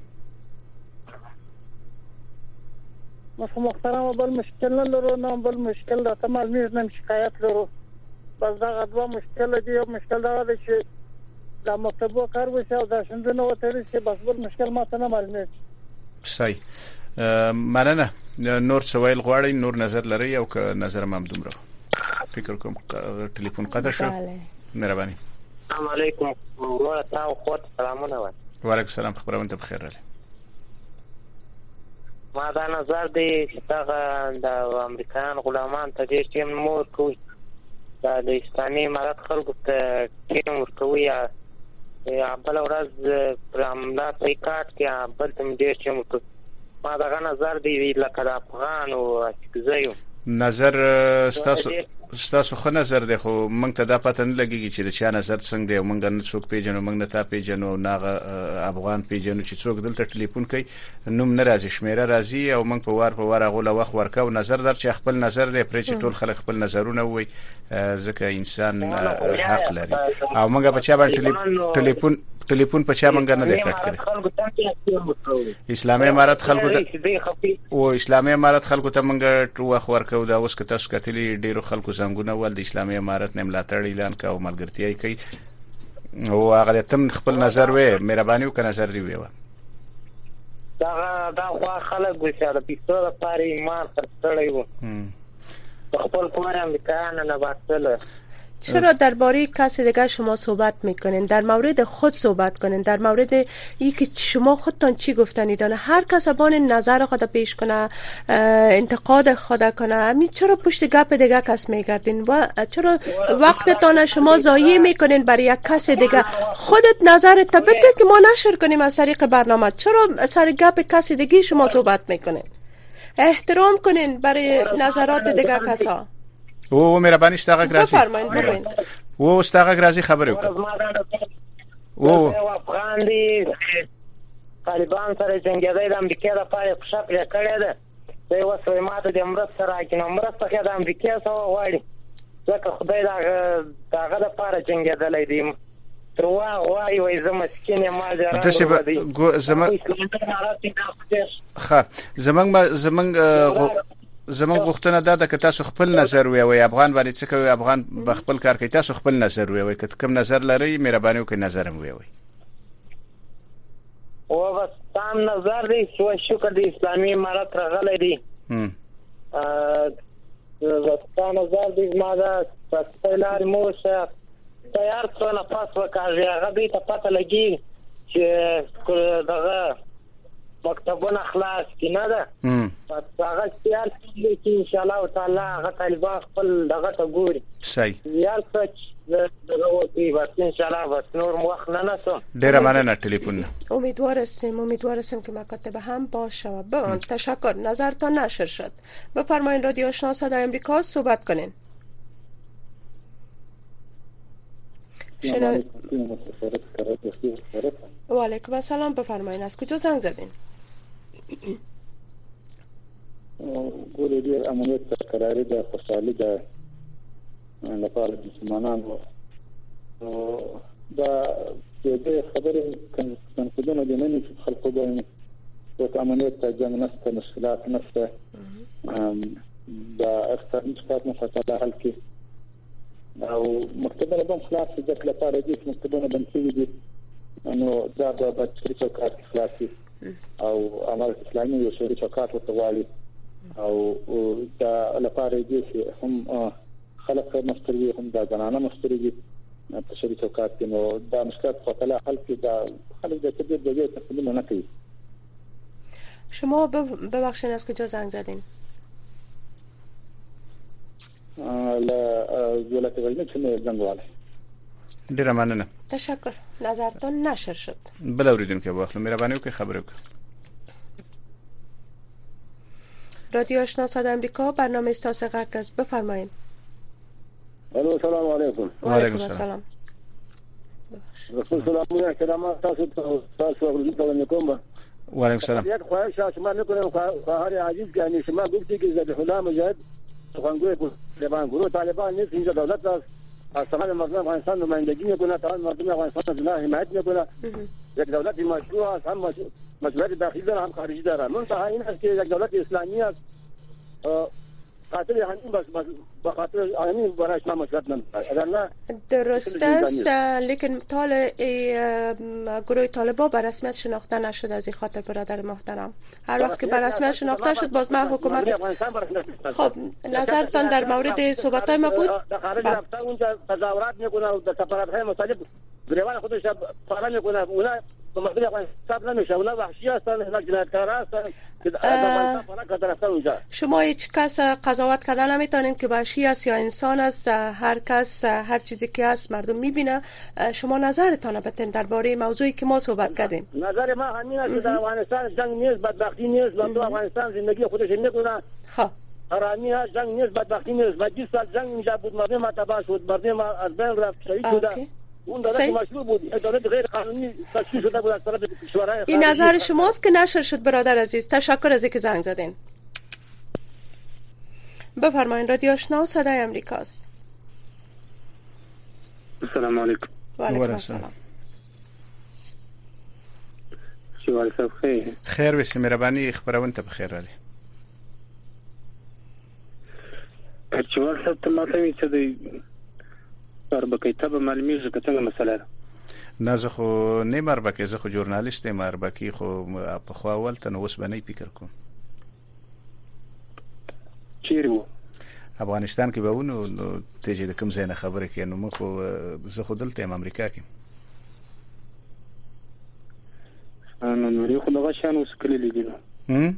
Speaker 1: محترم بل مشکل نه لرو نه بل مشکل راته معلومه نه شکایت لرو بس دا غوا مشکل دی یو مشکل دا دی چې دا مطلب کار وشه او دا شندنه وته چې بس بل مشکل ما ته نه معلومه
Speaker 5: صحیح مننه. نور سویل غواړي، نور نظر لري او که نظر هم دومره فکر کوم ټلیفون قطع شو. مهرباني.
Speaker 10: السلام علیکم ورته او خو سلامونه وای.
Speaker 5: وعلیکم السلام، خبرونه ته بخیر راغلی.
Speaker 10: ما دا نظر دی چې دا د امریکایان غلامان ته ډېر ټیم مور کوي، دا د اسلامي امارت خلکو ته ټیم ورکوي یا بل ورځ پر حمله پرې کاټ کې بل ته ډېر ټیم ورکوي. ما دغه نظر دی لکه د افغان او اکزیو
Speaker 5: نظر ستاسو ستاسو خو نظر دی، خو موږ ته دا پته نه لګیږي چې د چا نظر څنګه دی او موږ نه څوک پیژنو، موږ نه تا پیژنو نه افغان پیژنو چې څوک دلته ټلیفون کوي نوم نه راځي، شمیره راځي او موږ په وار په وار غوله وخت ورکو نظر در چې خپل نظر دی پرې چې ټول خلک خپل نظرونه وي، ځکه انسان حق لري او موږ په چا باندې ټلیفون ټلیفون په چا منګ نه دی کټ کړی. اسلامي امارت خلکو ته او اسلامي امارت خلکو ته منګ ټو خور کو دا اوس که تاسو کتلی ډیرو خلکو زنګونه ول د اسلامي امارت نه ملاتړ اعلان کا او ملګرتیا کوي او هغه تم خپل نظر وې مهرباني وکړه نظر دی وې
Speaker 10: دا دا خو خلک ګوښه د پیسو لپاره ایمان ترڅړی وو خپل کور امریکایان نه باطل.
Speaker 4: چرا درباره کسی دیگر شما صحبت میکنین؟ در مورد خود صحبت کنین، در مورد ای که شما خودتان چی گفتنید. هر کس بان نظر خود پیش کنه، انتقاد خود کنه، همین چرا پشت گپ دیگر کس میگردین و چرا وقتتان شما ضایع میکنین برای یک کس دیگر؟ خودت نظرت بده که ما نشر کنیم از طریق برنامه. چرا سر گپ کسی دیگه شما صحبت میکنین؟ احترام کنین برای نظرات دیگر کسا.
Speaker 5: او مهرباني ستاغه راځي او ستاغه راځي خبرې وکړه. او
Speaker 10: افغان دي طالبان سره جنگیدل د امریکا لپاره په شکل کړی ده، دوی وسوي ماته د مرسته راکینو مرسته کې د امریکا سره واړي ځکه خدای دا داغه لپاره جنگیدل دي تر واغ وای زه مسکین ما درانه
Speaker 5: زمنګ ښه زمنګ زمنګ زمونږ غوښتنه دا ده که تاسو خپل نظر وی افغان باندې څه کوي، افغان بخپل کار کوي، تاسو خپل نظر وی که کوم نظر لري مهرباني وکړئ نظر هم وی وي.
Speaker 10: او بس تام نظر دی شو شکر دی اسلامي امارت راغلی دی ا تام نظر دی ما دا پسلار موشه تیار څو نه پاس وکړي هغه دې ته پته لګي چې دغه مکتبونه خلاص کینه ده هغه خیال کوي چې ان شاء الله تعالی هغه طالبان خپل دغه ته ګوري
Speaker 5: صحیح
Speaker 10: یار څه دغه وتی بس ان شاء الله بس نور وخت نه نسو
Speaker 5: ډیر مننه ټلیفون.
Speaker 4: امیدوار هستیم امیدوار هستیم که مکاتب هم باز شود. به تشکر. نظرتان نشر شد. بفرمایید رادیو آشنا صدای آمریکا صحبت کنین. شنو و علیکم السلام. بفرمایید از کجا زنگ زدین؟
Speaker 6: ګورې ډېر امنیت تقراري ده، خوشحالي ده لپاره د مسلمانانو. دا د دې خبرې کنفدونه دي نه چې خلکو باندې د امنیت ته جنګ نشته، مشکلات نشته، دا اقتصادي مشکلات مو خطر حل کې او مکتبونه به خلاص دي د لپاره دي مکتبونه بند شوي دي نو دا به چې چوکاټ خلاص او امارت اسلامي یو شری چوکاټ ورته والی او دا لپاره دي چې هم خلک مستری هم دا زنانه مستری دي په شری چوکاټ کې نو دا مشکلات خپل حل کې دا خلک د تدبیر د دې تقدیم نه کوي.
Speaker 4: شما ببخشید از کجا زنگ زدین؟
Speaker 6: لا ولایت غزنی څخه زنګ واله.
Speaker 5: ډیر مننه.
Speaker 4: تشکر. نظرتون نشر شد.
Speaker 5: بل اوریدونکو واخلو مهرباني وکړئ خبرې وکړئ.
Speaker 4: رادیو آشنا صدای آمریکا برنامه استاس غرق است. بفرمایید.
Speaker 11: الو سلام علیکم.
Speaker 4: و علیکم السلام.
Speaker 11: رسول سلام کلام تاسو تاسو ورته کوم.
Speaker 5: و علیکم السلام.
Speaker 11: یک خواهش شما میکنم خواهر عزیز یعنی شما گفتی که ذبیح الله مجاهد سخنگوی طالبان گروه طالبان نیست، اینجا دولت است از طرف مردم افغانستان نمایندگی میکنه، طرف مردم افغانستان از نه حمایت میکنه. یک دولت مشروع است، هم مشروعیت داخلی داره هم خارجی داره. منتها این است که یک دولت اسلامی است خاطر همین بس بس بخاطر همین برایش ما مشکل نداره.
Speaker 4: درست است، لیکن طال گروه طالبان به رسمیت شناخته نشد. از این خاطر برادر محترم هر وقت که به رسمیت شناخته شد باز ما حکومت. خب نظرتان در مورد صحبت‌های ما بود؟
Speaker 11: در خارج رفتن اونجا تظاهرات میکنه و در سفارت‌های مختلف گریبان خودش فعال میکنه. اونا به مقدار حساب نمیشه، اونا وحشی هستن، اونا جنایتکار هستن.
Speaker 4: شما هیچ کس قضاوت کردن نمیتونین که وحشی است یا انسان است. هر کس هر چیزی که هست مردم میبینه. شما نظرتان بتین درباره موضوعی که ما صحبت کردیم؟
Speaker 11: نظر ما همین است که در افغانستان جنگ نیست، بدبختی نیست. مردم افغانستان زندگی خودش میکنه.
Speaker 4: خب
Speaker 11: آرامی ها، جنگ نیست، بدبختی نیست. و بیست سال جنگ اینجا بود، مردم تباه شد، مردم از بین رفت، شهید شده. اون دولت مشروع بود، دولت غیر قانونی تشکیل شده بود از طرف کشورهای.
Speaker 4: این نظر شماست که نشر شد برادر عزیز. تشکر از اینکه زنگ زدین. بفرمایید. رادیو آشنا صدای امریکاست.
Speaker 12: السلام علیکم.
Speaker 4: و علیکم السلام.
Speaker 12: شوال صاحب خیر.
Speaker 5: خیر وسی مهربانی خبرون ته بخیر علی.
Speaker 12: شوال صاحب ته ماته چې دی اربکی ته به معلومیږي که څنګه مسله ده.
Speaker 5: نه زه خو نه مربکی، زه خو ژورنالیست یم. مربکی خو په خو اول ته نو اوس به نه فکر کوم.
Speaker 12: چیرې وو؟
Speaker 5: افغانستان کې به ونو نو ته چې د کوم ځای نه خبره کوي نو مخ زه خو دلته یم امریکا کې.
Speaker 12: نو نو خو دغه شان اوس کلی لیدل.
Speaker 5: هم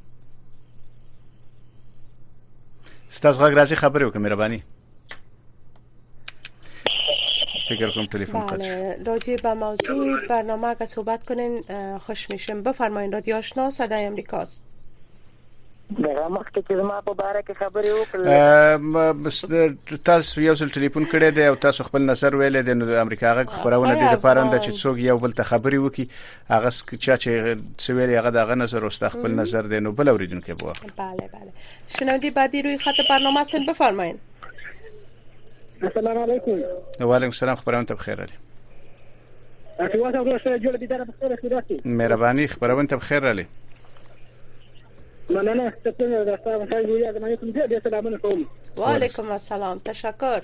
Speaker 5: ستاسو غږ راځي خبرې وکړه مهرباني. فکر کنم تلفن قطع
Speaker 4: شد. راجع به موضوع برنامه اگه صحبت کنین خوش میشم. بفرمایید. رادیو آشنا صدای امریکاست.
Speaker 7: دغه مخکې چې ما په باره کې خبرې وکړې
Speaker 5: تاسو یو ځل ټلیفون کړی دی او تاسو خپل نظر ویل دی نو د امریکا غږ خبرونه د لپاره د چې څوک یو بل ته خبرې وکي هغه چا چې څویل هغه دغه نظر او خپل نظر دی نو بل اوریدونکو به واخلي.
Speaker 4: بله بله. شنونده بعدی روی خط برنامه هستین. بفرمایید.
Speaker 11: السلام علیکم.
Speaker 5: و علیکم السلام. خبرونه ته بخیر علی.
Speaker 11: اخوات او سره جوړ دي در بخیر خیراتي.
Speaker 5: مهرباني خبرونه ته بخیر علی.
Speaker 11: مننه ستاسو د تاسو په اړه د معنی کوم دې سلامونه کوم.
Speaker 4: و علیکم السلام. تشکر.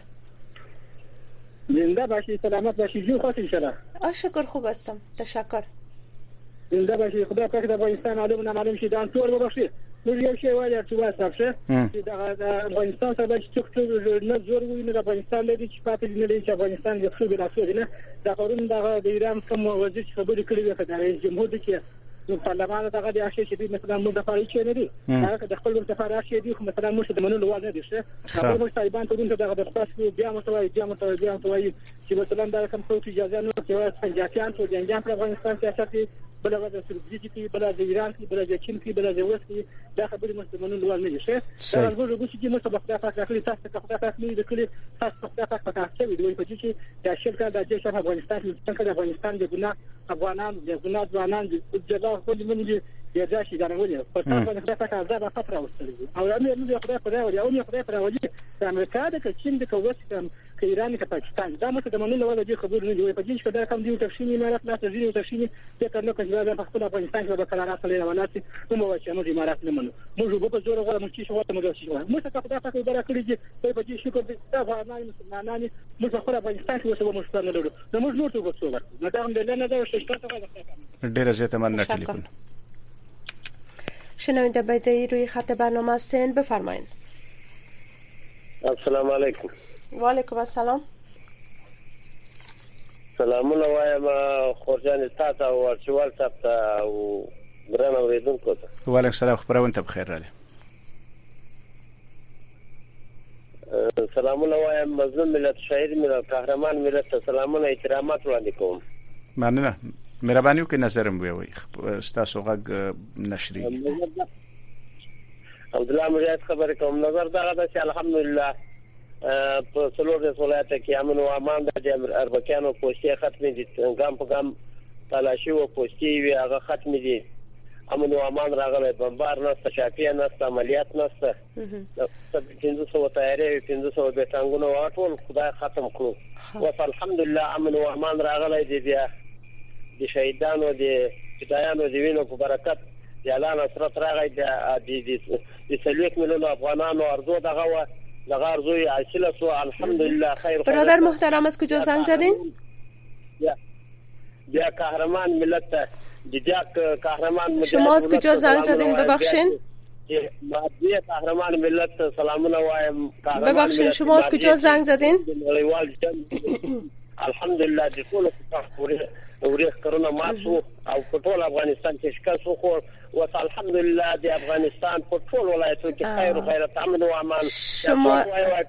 Speaker 11: زنده باشی، سلامت باشی. جو خوش ان شاء الله.
Speaker 4: شکر خوب هستم. تشکر.
Speaker 11: زنده باشی. خدا پاک د افغانستان عالم نه معلوم شي دا ټول وبخښي. نو یو شی وایي چې واسه شه چې د افغانستان سره چې څوک نه زور ویني د افغانستان لري چې پاتې نه لري چې افغانستان یو څه بلاسو نه د قانون د ایران کوم وزیر خبرې کړې وي د رئیس جمهور د کې نو پارلمان دغه د اشي چې مثلا موږ د فارغ نه دي هغه د خپل سفارت شي دي خو مثلا موږ د منلو وړ نه دي څه هغه موږ طالبان ته دغه د خاص بیا متوي بیا متوي بیا متوي چې مثلا دا کوم څه اجازه نه کوي پنځاتیان ته جنګیان په افغانستان کې اساسي بل وجه سربېږي کې بل د ایران کې بل د چین کې بل د روس کې دا خبرې مستمنون لوړ نه دي څه دا موږ چې موږ په خپل فکر کې تاسو ته خپل فکر نه لیکلي تاسو په خپل فکر کې دوی په چې د شرکت د جيش افغانستان کې څنګه د افغانستان د ګنا افغانان د ګنا ځوانان د جلا خو د منځ د ځاشي دا نه ولې په تاسو باندې فکر دا به خطر اوسېږي او امیر موږ خدای په راوړي او موږ خدای په راوړي د امریکا د چین د کووس کې ایران کې پاکستان دا مته د منلو ولا دي خبر نه دی په دې چې دا کوم دی تفصیلي امارات لا تزيد تفصیلي فکر نه کوي دا په خپل افغانستان کې به قرارات لري ولاتي نو مو چې موږ امارات نه منو موږ په زور غواړو موږ چې شو ته موږ شي موږ ته خدای پاک برا کړی چې په دې شکر دې دا افغانان مسلمانان موږ خپل افغانستان کې وسو موږ نه لرو نو موږ نور څه وکړو نو دا هم نه دا چې تاسو
Speaker 5: ډیر زیاته من ټلیفون
Speaker 4: شنونده بعدی روی خط برنامه هستین. بفرمایید.
Speaker 9: السلام علیکم.
Speaker 4: و علیکم السلام.
Speaker 9: سلامونه وایم خورجان تاسو او ورچوال تاسو او ګران اوریدونکو ته.
Speaker 5: و علیکم السلام. خبرونه ته بخیر رالی.
Speaker 9: سلامونه وایم مظلوم ملت، شهید ملت، قهرمان ملت ته سلامونه احترامات وړاندې کوم.
Speaker 5: مننه. مهرباني وکړئ نظرم وی ستاسو غږ نشري.
Speaker 9: عبد الله مجاهد خبر کوم. نظر دا ده چې الحمدلله په څلور ولایت کې امن او امان د اربکیانو پوسټي ختم دي، ګام په ګام تلاشي او پوسټي وی هغه ختم دي. امن او امان راغلی، بمبار نشته، شافیه نشته، عملیات نشته. پنځه سوه تیارې پنځه سوه بیټانګونه واټول خدای ختم کړو. اوس الحمدلله امن او امان راغلی دی. بیا د شهیدانو د فدایانو د وینو په برکت اعلان اثرت راغی د د سلوک مليون افغانانو ارزو دغه و دغه ارزوی حاصله سو الحمدلله خیر.
Speaker 4: برادر محترم از کجا زنگ زدین؟
Speaker 9: بیا قهرمان ملت دیدک قهرمان ملت
Speaker 4: شما از کجا زنگ زدین ببخشین؟
Speaker 9: مادی قهرمان ملت سلامونه وایم.
Speaker 4: ببخشین شما از کجا زنگ زدین؟
Speaker 9: الحمدلله د ټول ورېخ کرونا ماسو او په ټول افغانستان کې شکست وخور و الحمدلله د افغانستان په ټول ولایتونو کې خیر او خیرات امن و امان.
Speaker 4: شما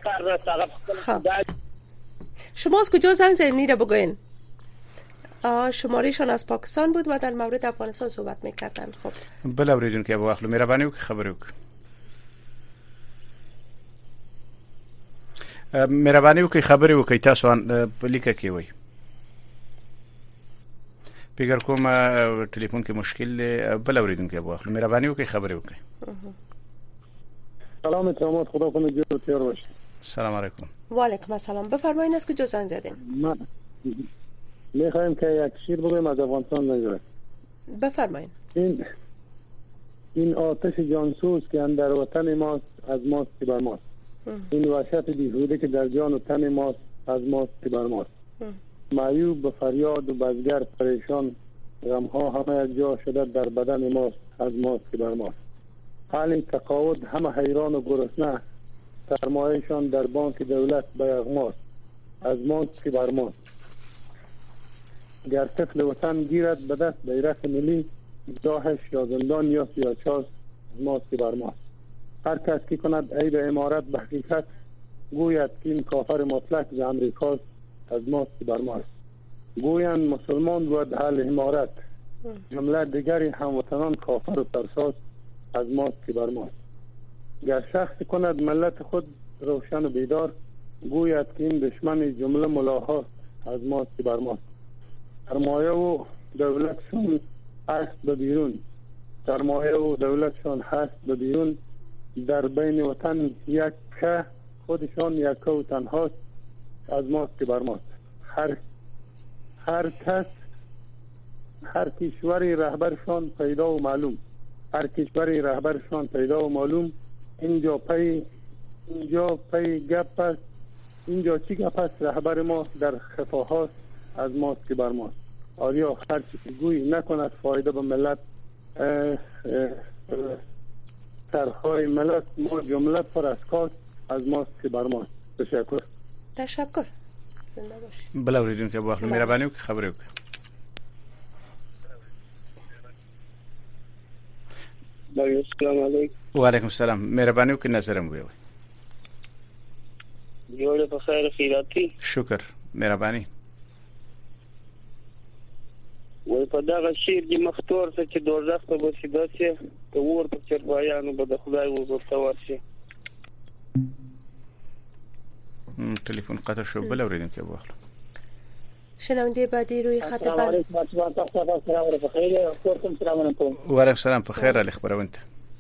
Speaker 4: شما از کجا زنگ زدین نیره بگوین؟ شمارهشان از پاکستان بود و در مورد افغانستان صحبت میکردن. خب
Speaker 5: بله اوریدون که ابو اخلو مهربانی وکړئ خبرې وکړئ. مهرباني وکړئ خبرې وکړئ تاسو په لیکه کې وای. فکر کوم ټلیفون کې مشکل دی. بل اوریدون کې ابو اخلو مهرباني وکړئ خبرې وکړئ.
Speaker 6: سلام اتهامات خدا کنه جور تیار باشه.
Speaker 5: سلام علیکم.
Speaker 4: و علیکم السلام. بفرمایید از کجا زنگ زدین؟
Speaker 6: من میخوایم که یک شیر بگویم از افغانستان نگره.
Speaker 4: بفرمایید.
Speaker 6: این این آتش جانسوز که اندر وطن ماست از ماست که بر ماست. این وحشت بیهوده که در جان و تن ماست از ماست که بر ماست. معیوب به فریاد و بزگر پریشان غمها همه یک جا شده در بدن ماست از ماست که بر ماست. حال تقاعد همه حیران و گرسنه سرمایهشان در بانک دولت به یغماست از ماست که بر ماست. گر طفل وطن گیرد به دست بیرق ملی داهش یا زندان یا سیاچاست از ماست که بر ماست. هر کس که کند عیب امارت به حقیقت گوید که این کافر مطلق ز امریکاست از ماست که بر ماست. گویند مسلمان بود اهل امارت جمله دیگری هموطنان کافر و ترساست از ماست که بر ماست. گر شخص کند ملت خود روشن و بیدار گوید که این دشمن جمله ملاهاست از ماست که بر ماست. سرمایه و دولتشون هست به بیرون سرمایه و دولتشون هست به بیرون در بین وطن یک که خودشان یک که و تنهاست از ماست که بر ماست. هر هر کس هر کشوری رهبرشان پیدا و معلوم هر کشوری رهبرشان پیدا و معلوم اینجا پی اینجا پی گپ است اینجا چی گپ است رهبر ما در خفاهاست از ماست که بر ماست. آیا هر چی که گویی نکند فایده به ملت سرخای ملت ما جملت پر از کار از ماست که بر ماست. تشکر.
Speaker 4: تشکر. زنده باشید.
Speaker 5: بله اوریدون که با اخلو مهربانی وکړئ خبرې وکړئ.
Speaker 9: السلام علیکم.
Speaker 5: و علیکم السلام. مهرباني وکړئ نظر مو وایي.
Speaker 9: جوړه په خیر خیراتی.
Speaker 5: شکر. مهرباني.
Speaker 9: وای په دغه شیر کې مختور څه چې دوزخ ته وسیده چې ته ور په چرپایانو به د خدای وګورته ورشي.
Speaker 5: تلفن قطع شو. بل اوریدون که ابو اخلو.
Speaker 4: شنونده بعدی روی خط بر.
Speaker 13: السلام علیکم. السلام علیکم. بخیر. خودتون سلام علیکم.
Speaker 5: و علیکم السلام. بخیر علی خبرونت.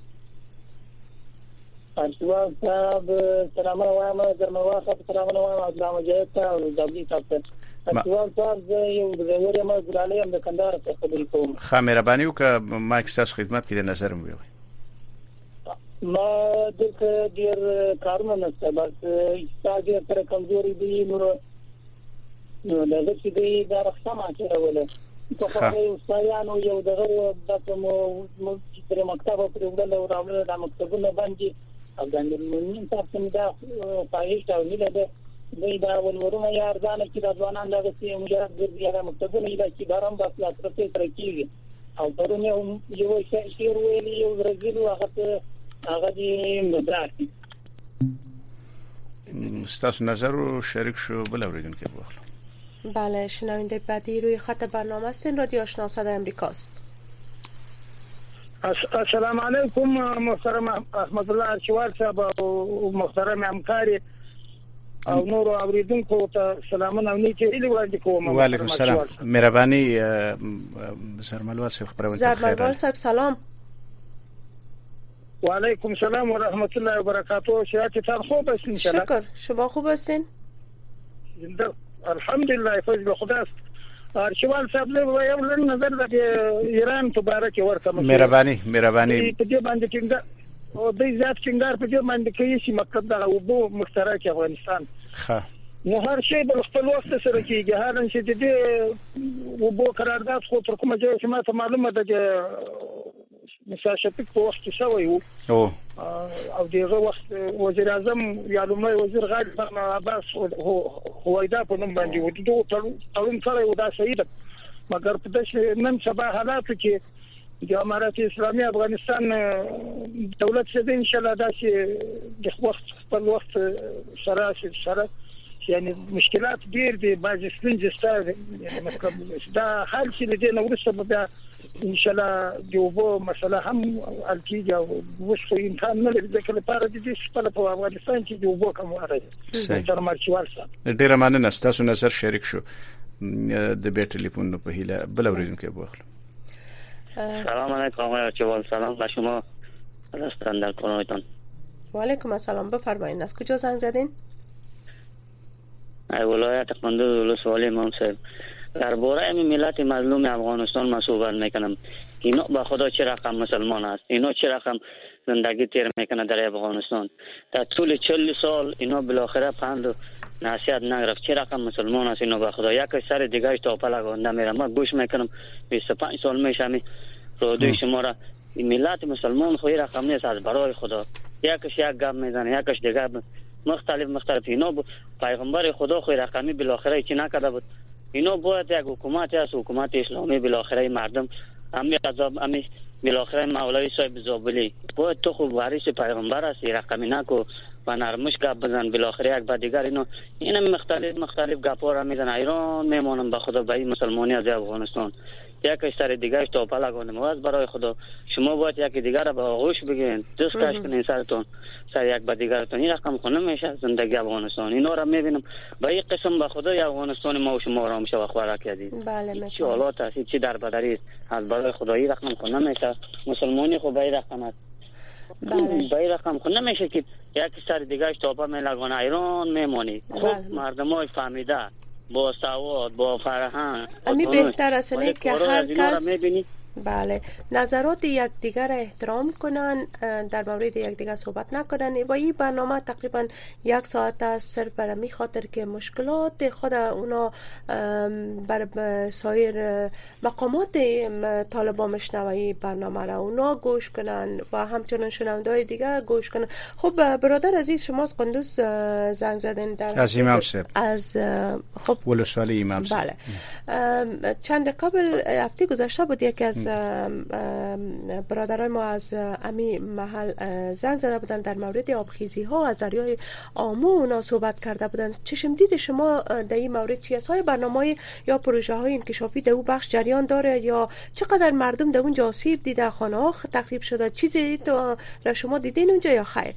Speaker 13: ارشوان صاحب سلام علیکم. درنوا خط سلام علیکم. اسلام جهت او دبلی صاحب. ارشوان صاحب یو ډریور ما ګرالې هم د کندهار څخه خبرې کوم.
Speaker 5: ښه مهرباني وکړه ما تاسو خدمت کې د نظر مو وایي.
Speaker 13: ما دغه ډیر کارونه نشته بس استاد تر کمزوري دي نور نو دغه چې دی دا رخصه چیرول په خپل استادانو یو دغه د مو تر مکتب پر وړل او راوړل د مکتبونو باندې افغانستان تاسو دا پایښت او نه ده دوی دا ولورونه یار ځان چې د ځوانان دغه چې مجرد ګرځي د مکتبونو ایله چې دارم بس لا ترته تر کېږي او پرونه یو شیر ویلی یو ورځلو هغه هغه دی مدرسې
Speaker 5: ستاسو نظر رو شریک شو. بل اوریدون که بخلو.
Speaker 4: بله شنونده بعدی روی خط برنامه هستین. رادیو آشنا صدای امریکاست.
Speaker 1: السلام علیکم محترم احمد الله ارشوال صاحب او محترم همکاری او نور اوریدونکو ته سلامونه او نیکی هیله وړاندې کوم.
Speaker 5: و علیکم السلام. مهرباني زرملوال صاحب خبرونه خیر.
Speaker 4: زرملوال صاحب سلام.
Speaker 1: و علیکم السلام و رحمت الله و برکاته. صحتتان خوب است ان شاء الله؟
Speaker 4: شکر. شما خوب هستین؟
Speaker 1: الحمدلله فضل خدا است.
Speaker 13: ارچوال صاحب له یو لن نظر د ایران په باره کې ورکړم.
Speaker 5: مهرباني مهرباني
Speaker 13: په دې باندې ټینګار او د زیات ټینګار په دې باندې کوي چې مقصد د وبو مشترک افغانستان
Speaker 5: ښه
Speaker 13: نو هر شی په خپل وخت سره کېږي. هر چې د دې وبو قرارداد خو تر کومه ځای چې ما ته معلومه ده چې مساشفیک په وخت کې شوی وو
Speaker 5: او
Speaker 13: او دغه وخت وزیر اعظم یا لومړی وزیر غالب عباس هوایدا په نوم باندې و دوه تړون سره و دا صحیح ده. مګر په داسې نن سبا حالاتو کې د امارات اسلامي افغانستان دولت څخه ان شاء الله داسې د وخت خپل وخت سره سره یعنی مشکلات ډیر دي بعضی ستونزې ستاسو یعنی مطلب دا حل چې د دې نورسته بیا ان شاء الله جو مسله هم الکیږي او وښه امکان نه لري د کله لپاره د دې خپل په افغانستان کې جو وو کوم راځي تر مرچوال صاحب
Speaker 5: ډیر مننه تاسو نظر شریک شو د بیت ټلیفون په هیله بل اوریدونکو بوخلو.
Speaker 14: سلام علیکم آقای ارچیوال، سلام به شما رستن در کنارتان.
Speaker 4: و علیکم السلام، بفرمایید از کجا زنگ زدین؟
Speaker 14: ای ولایت قندوز ولسوالی امام صاحب، درباره این ملت مظلوم افغانستان من صحبت میکنم. اینا به خدا چه رقم مسلمان است، اینا چه رقم زندگی تیر میکنه در افغانستان. در طول چهل سال اینا بالاخره پند و نصیحت نگرفت. چه رقم مسلمان است اینا به خدا. یک سر دیگه تاپه لگانده میره. من گوش میکنم بیست و پنج سال میشه می رادیوی شما را. این ملت مسلمان خو رقم نیست از برای خدا. یکش یک گپ میزنه، یکش دیگه مختلف مختلف. اینا پیغمبر خدا خو رقمی بالاخره چی نکرده بود. اینا باید یک حکومت است، حکومت اسلامی بالاخره مردم امی عذاب امی بالاخره مولوی صاحب زابلی باید تو خوب وارث پیغمبر است، رقمی نکو و نرمش گپ بزن. بالاخره یک بعد دیگر اینا اینا مختلف مختلف گپا را میزنن. ایران میمونم به خدا به مسلمانی از افغانستان. یک سر دیگه تاپه لگانم از برای خدا. شما باید یک دیگر را به آغوش بگیرین، دست کش کنین سرتون سر یک به دیگرتون. این رقم خونه میشه زندگی افغانستان. اینا را میبینم به این قسم به خدا افغانستان ما و شما را میشه وقت کردید.
Speaker 4: بله
Speaker 14: چی حالات است، چی دربدری است از برای خدا. این رقم خونه میشه مسلمانی خو به این رقم است.
Speaker 4: بله
Speaker 14: به این رقم خونه میشه که یک سر دیگه تاپه میلگانه ایران میمونی. خب مردمای فهمیده با سواد با فرهنگ
Speaker 4: امی بهتر است نه که هر کس بله نظرات یکدیگر را احترام کنن، در مورد یکدیگر صحبت نکنن. و این برنامه تقریبا یک ساعت است صرف برای می خاطر که مشکلات خود اونا بر سایر مقامات طالبان مشنوی برنامه را اونا گوش کنن و همچنان شنونده‌های دیگه گوش کنن. خب برادر عزیز شما از قندوز زنگ زدن در
Speaker 5: از امام صاحب
Speaker 4: از خب
Speaker 5: ولسوالی امام صاحب.
Speaker 4: بله چند قبل هفته گذشته بود یکی از برادران ما از امی محل زنگ زده بودن در مورد آبخیزی ها از دریای آمو اونا صحبت کرده بودن. چشم دید شما در این مورد چی است؟ های برنامه یا پروژه های انکشافی در اون بخش جریان داره یا چقدر مردم در اونجا آسیب دیده، خانه ها تخریب شده؟ چیزی را شما دیدین اونجا یا خیر؟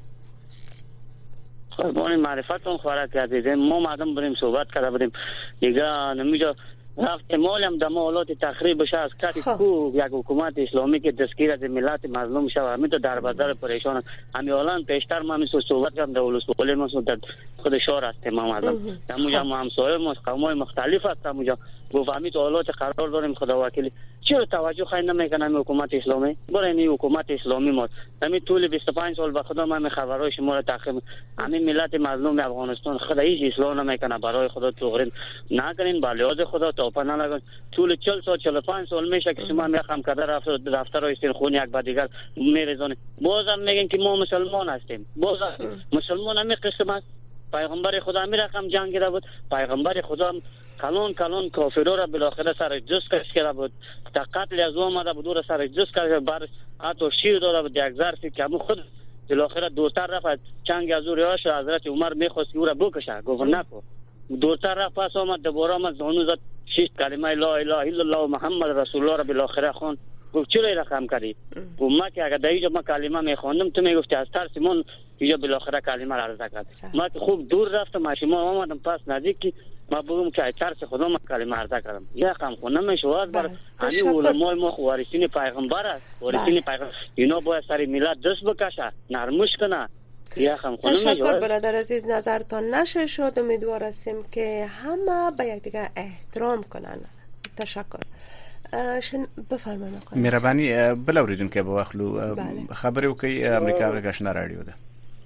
Speaker 14: قربان معرفتون خواره کردید. ما مردم بریم صحبت کرده بودیم دیگه نمیجا احتمال هم در حالات تخریب بشه از کتی کو یک حکومت اسلامی که دستگیر از ملت مظلوم شود. همین تو در بدر پریشان همین الان پیشتر ما همین صحبت کردم در ولسوالی ما در خود شهر هستیم. ما مردم همونجا ما همسایه ما قومای مختلف هست همونجا گفت همین تو حالات قرار داریم. خدا وکیلی چرا توجه خواهی نمیکنه حکومت اسلامی؟ برای این حکومت اسلامی ما همین طول بیست و پنج سال به خدا ما خبرهای شما را تقریبا همین ملت مظلوم افغانستان خدا هیچ اصلاح نمیکنه. برای خدا توغرین نکنین، با لحاظ خدا توپه نلگن. طول چهل سال چهل و پنج سال میشه که شما میخوام کده رفت دفتر استین خون یک بعد دیگر میریزونه. بازم میگن که ما مسلمان هستیم. بازم مسلمان همین قسم است. پیغمبر خدا می رقم جنگیده بود. پیغمبر خدا کلون کلون کافرها را بالاخره سر جز کش کرده بود. تا قتل از آمده بود او سر جز کرده بر حتی شیر داده بود یک ظرفی که همون خود بالاخره دوتر رفت چنگ از او ریاش حضرت عمر میخواست که او را بکشه. گفت نکن. دوتر رفت پس آمد دوباره آمد زانو زد شش کلمه لا اله الا الله محمد رسول الله را بالاخره خوان. گفت چرا این رقم کردی؟ گفت ما که اگر در اینجا ما کلمه میخواندم تو میگفتی از ترس من اینجا بالاخره کلمه را عرضه کرد. ما که خوب دور رفتم شما آمدم پس نزدیک ما بگم که ترس خدا ما کلمه عرضه کردم. یه رقم خونه میشه از بر همین علمای ما وارثین پیغمبر است. وارثین پیغمبر اینا باید سر ملت دست بکشه، نرمش کنه.
Speaker 4: تشکر برادر عزیز، نظرتان نشه شد. امیدوار هستیم که همه به یکدیگر احترام کنن. تشکر. شن بفرمایید آقای
Speaker 5: مهربانی. بل اوریدونکو به واخلو خبرو کوي امریکا غشنا رادیو ده.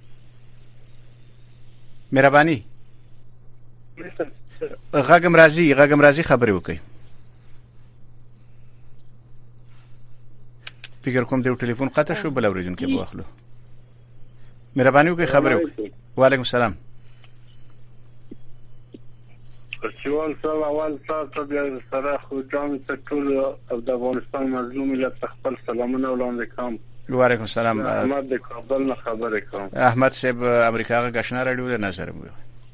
Speaker 5: مهربانی غاګم راځي غاګم راځي خبرو کوي. فکر کوم د ټلیفون قطع شو. بل اوریدونکو به واخلو. مهرباني وکړئ خبرو کوي. وعلیکم السلام.
Speaker 12: چوال سال اول تاسو بیا سره خو جام ته ټول او د افغانستان مظلوم ملت خپل سلامونه وړاندې کوم.
Speaker 5: وعلیکم السلام.
Speaker 12: احمد د کابل نه خبرې کوم.
Speaker 5: احمد صاحب امریکا غشنا رادیو ده نظر مو.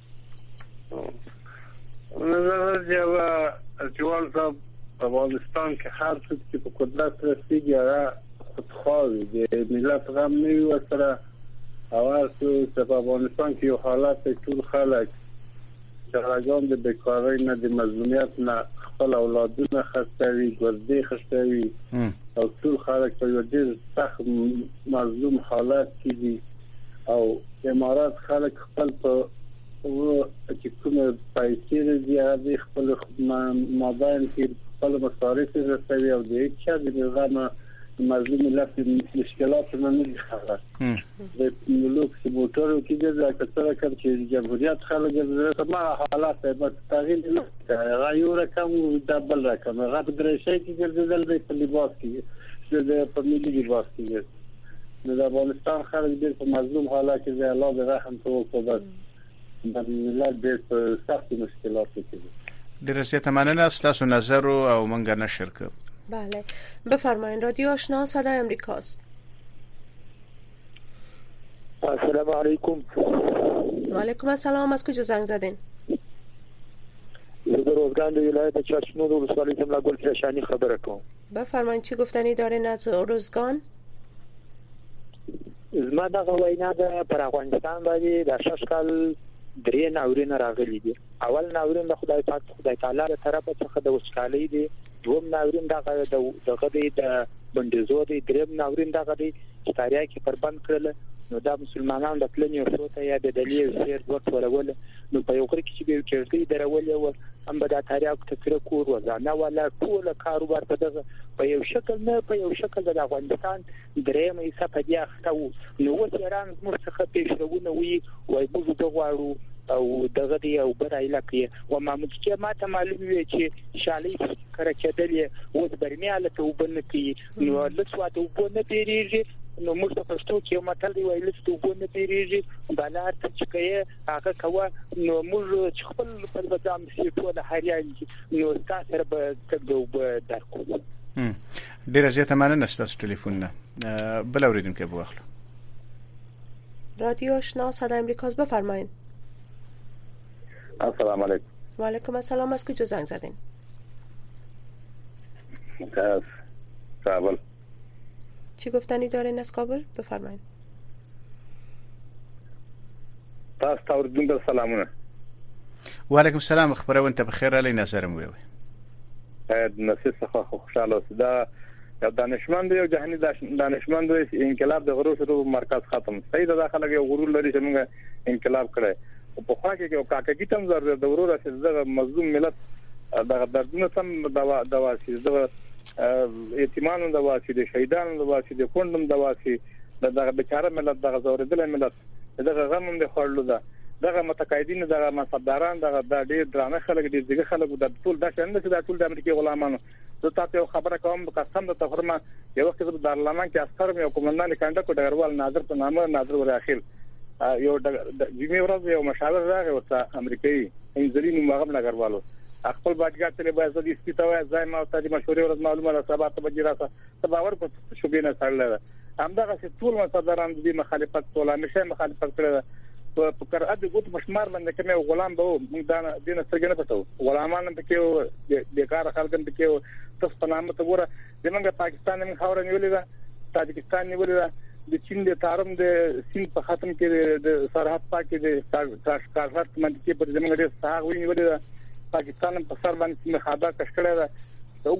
Speaker 12: نظر جواب چوال صاحب افغانستان کې هر څه چې په قدرت رسیدي هغه خودخواهي د ملت غم نه وي سره اول څه په افغانستان کې یو حالت ټول خلک شراجان د بیکاری نه د مظلومیت نه خپل اولادونه خستوي ګردې خستوي او ټول خلک په یو ډېر سخت مظلوم حالت کې دي او امارات خلک خپل په او چې کومه پیسې دي هغه خپل مابین کې خپل مصارف رسوي او د هیڅ د نظام مظلوم ملت مشکلات نه نه خبره د ملوک سپورټرو کې د کتره کړ چې جمهوریت خلک د ما حالات په تغییر نه هغه یو رقم د بل رقم هغه د درشي کې ګرځیدل په لباس کې د په ملي لباس کې د افغانستان خلک د مظلوم حالات کې د الله د رحم توکل د ملت د سخت مشکلات کې
Speaker 5: ډېر زیات مننه. تاسو نظر او منګه نشر کړ.
Speaker 4: بله بفرمایید. رادیو آشنا صدای امریکاست.
Speaker 15: السلام علیکم.
Speaker 4: و علیکم السلام. از کجا زنگ زدین؟
Speaker 15: از روزگان د ولایت چشمو د ولسوالی جمله ګل فرشانی خبره کوم.
Speaker 4: بفرمایید چی گفتنی دارین از روزگان؟
Speaker 15: زما دغه وینا د پر افغانستان باندې د شش کال درې ناورین راغلي دي. اول ناورین د خدای پاک خدای تعالی له طرفه څخه د وسکالۍ دي. دوم ناورین دغه دغه د بندیزو دي. دریم ناورین دغه دي چې تاریخ کې پر بند کړل نو د مسلمانانو د پلنیو شوته یا د دلیل سیر وخت ورول نو په یو کې چې به کېږي درول او هم به د تاریخ تفکر کور وزانه ولا ټول کاروبار په دغه په یو شکل نه په یو شکل د افغانستان درېمه یې صفدي اخته نو و ایران موږ څخه پیښونه وي وای موږ دغواړو او دغه دی او بر علاقه و محمود کې ماته معلوم وي چې شالي کړه کېدلې و د برمیاله ته وبنه کې نو لڅواته وبنه پیریږي نو موږ په پښتو کې متل دی وایي لڅ وبنه پیریږي بلار چې کې هغه کوه نو موږ چې خپل په بځام سي ټول هریان نو تاسو به تګو به درکو.
Speaker 5: ډیر زیاته مننه ستاسو ټلیفون نه. بل اوریدونکو به واخلو.
Speaker 4: رادیو آشنا صدای امریکاست. بفرمایید.
Speaker 16: السلام علیکم.
Speaker 4: و علیکم السلام. از کجا زنگ زدین؟
Speaker 16: از کابل.
Speaker 4: چی گفتنی دارین از کابل؟ بفرمایید.
Speaker 16: تاسو ته ورته سلامونه.
Speaker 5: و علیکم السلام. خبرونه ته بخیر علی نظر مو وي.
Speaker 16: نصیب څخه خوشاله اوسه. دا یو دانشمند یو جهاني دانشمند انقلاب د غرور سره مرکز ختم. صحیح دا خلک یو غرور لري چې موږ انقلاب کړی. په خوا کې یو کاکګی تم زر د ورور چې دغه مظلوم ملت دغه دردونه تم دوا دوا چې دغه یتیمانو دوا چې د شهیدانو دوا چې د کندم دوا چې دغه بیچاره ملت دغه زوردل ملت دغه غم د خړلو ده دغه متقاعدین دغه مصدران دغه د ډیر درانه خلک دي دغه خلک د ټول د شنه چې د ټول د امریکای غلامانو زه تاسو خبره کوم قسم د تفرما یو وخت د دارالمان کې عسكر یو کومندان کانډه کو ډګروال ناظر په نامه ناظر ور اخیل یو د جمعې ورځ یو مشاور راغی ورته امریکایي انځلین مغم نګروالو خپل باډګار ته به زدي سپیتاوه ځای ما ته د مشورې ورځ معلومه ده سبا ته بجې راځه ته باور کو شوبې نه سړل همدغه چې ټول مصدران د مخالفت ټول همیشه مخالفت کړل په کار اده ګوت مشمار باندې کومه غلام به موږ دا دینه څنګه نه پټو غلامان به کې د کار خلکن به کې تاسو په نامه ته ګوره زمونږ پاکستان موږ خاور نیولې ده تاجکستان نیولې ده د چین د تارم د سین په ختم کې د سرحد پاکي د کارخات منځ کې په زمونږ د ساغ ویني ولې ده پاکستان په سر باندې مخابره کشکړه ده وګوره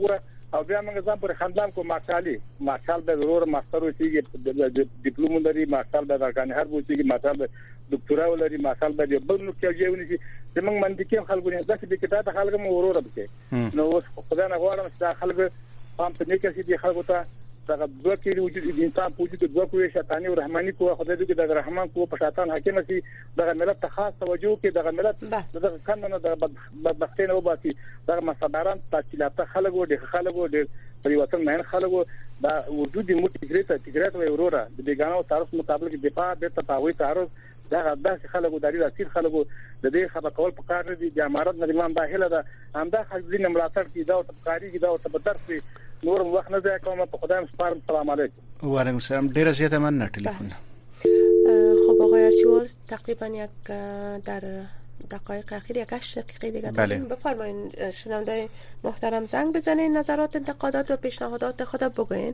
Speaker 16: او بیا موږ ځم پر خندام کو ماکالي ماکال به ضرور ماستر وشيږي ډیپلوم لري ماکال به درکانه هر وشيږي ماکال به ډاکټرا ولري ماکال به بل نو کې ژوند شي چې موږ منځ کې خلکو نه داسې د کتاب خلکو مو ورور به نو اوس خدای نه غواړم چې خلکو هم په نیکه سي دي خلکو ته دا دوه کې وجود انسان په وجود دوه کوی شیطانی او رحماني کو خدای دې د رحمان کو په شیطان حکیم سي د ملت ته خاص توجه کې د ملت د کنه د بدبختۍ نه وباسي د مصدران تحصیلات خلکو د خلکو د پریواتن نه خلکو دا وجود دې موټیګریټ تیګریټ وي وروره د بیگانو تعارف مطابق دفاع د تطاوی تعارف دا داسې خلکو د دې خلکو د دې خبر کول په کار دي د امارات نه امام داخله ده همدا خځینه ملاتړ کی دا او تفکاری کی دا او تبتر نور وخت نه ځای کوم په خدای سپارم. سلام علیکم.
Speaker 5: و علیکم السلام. ډیر زیاته مننه ټلیفون.
Speaker 4: خب آقای ارچیوال تقریبا یک در دقایق اخیر یک هشت دقیقه دیگه داریم. بفرمایید شنونده محترم زنگ بزنین نظرات انتقادات و پیشنهادات خود بگوین.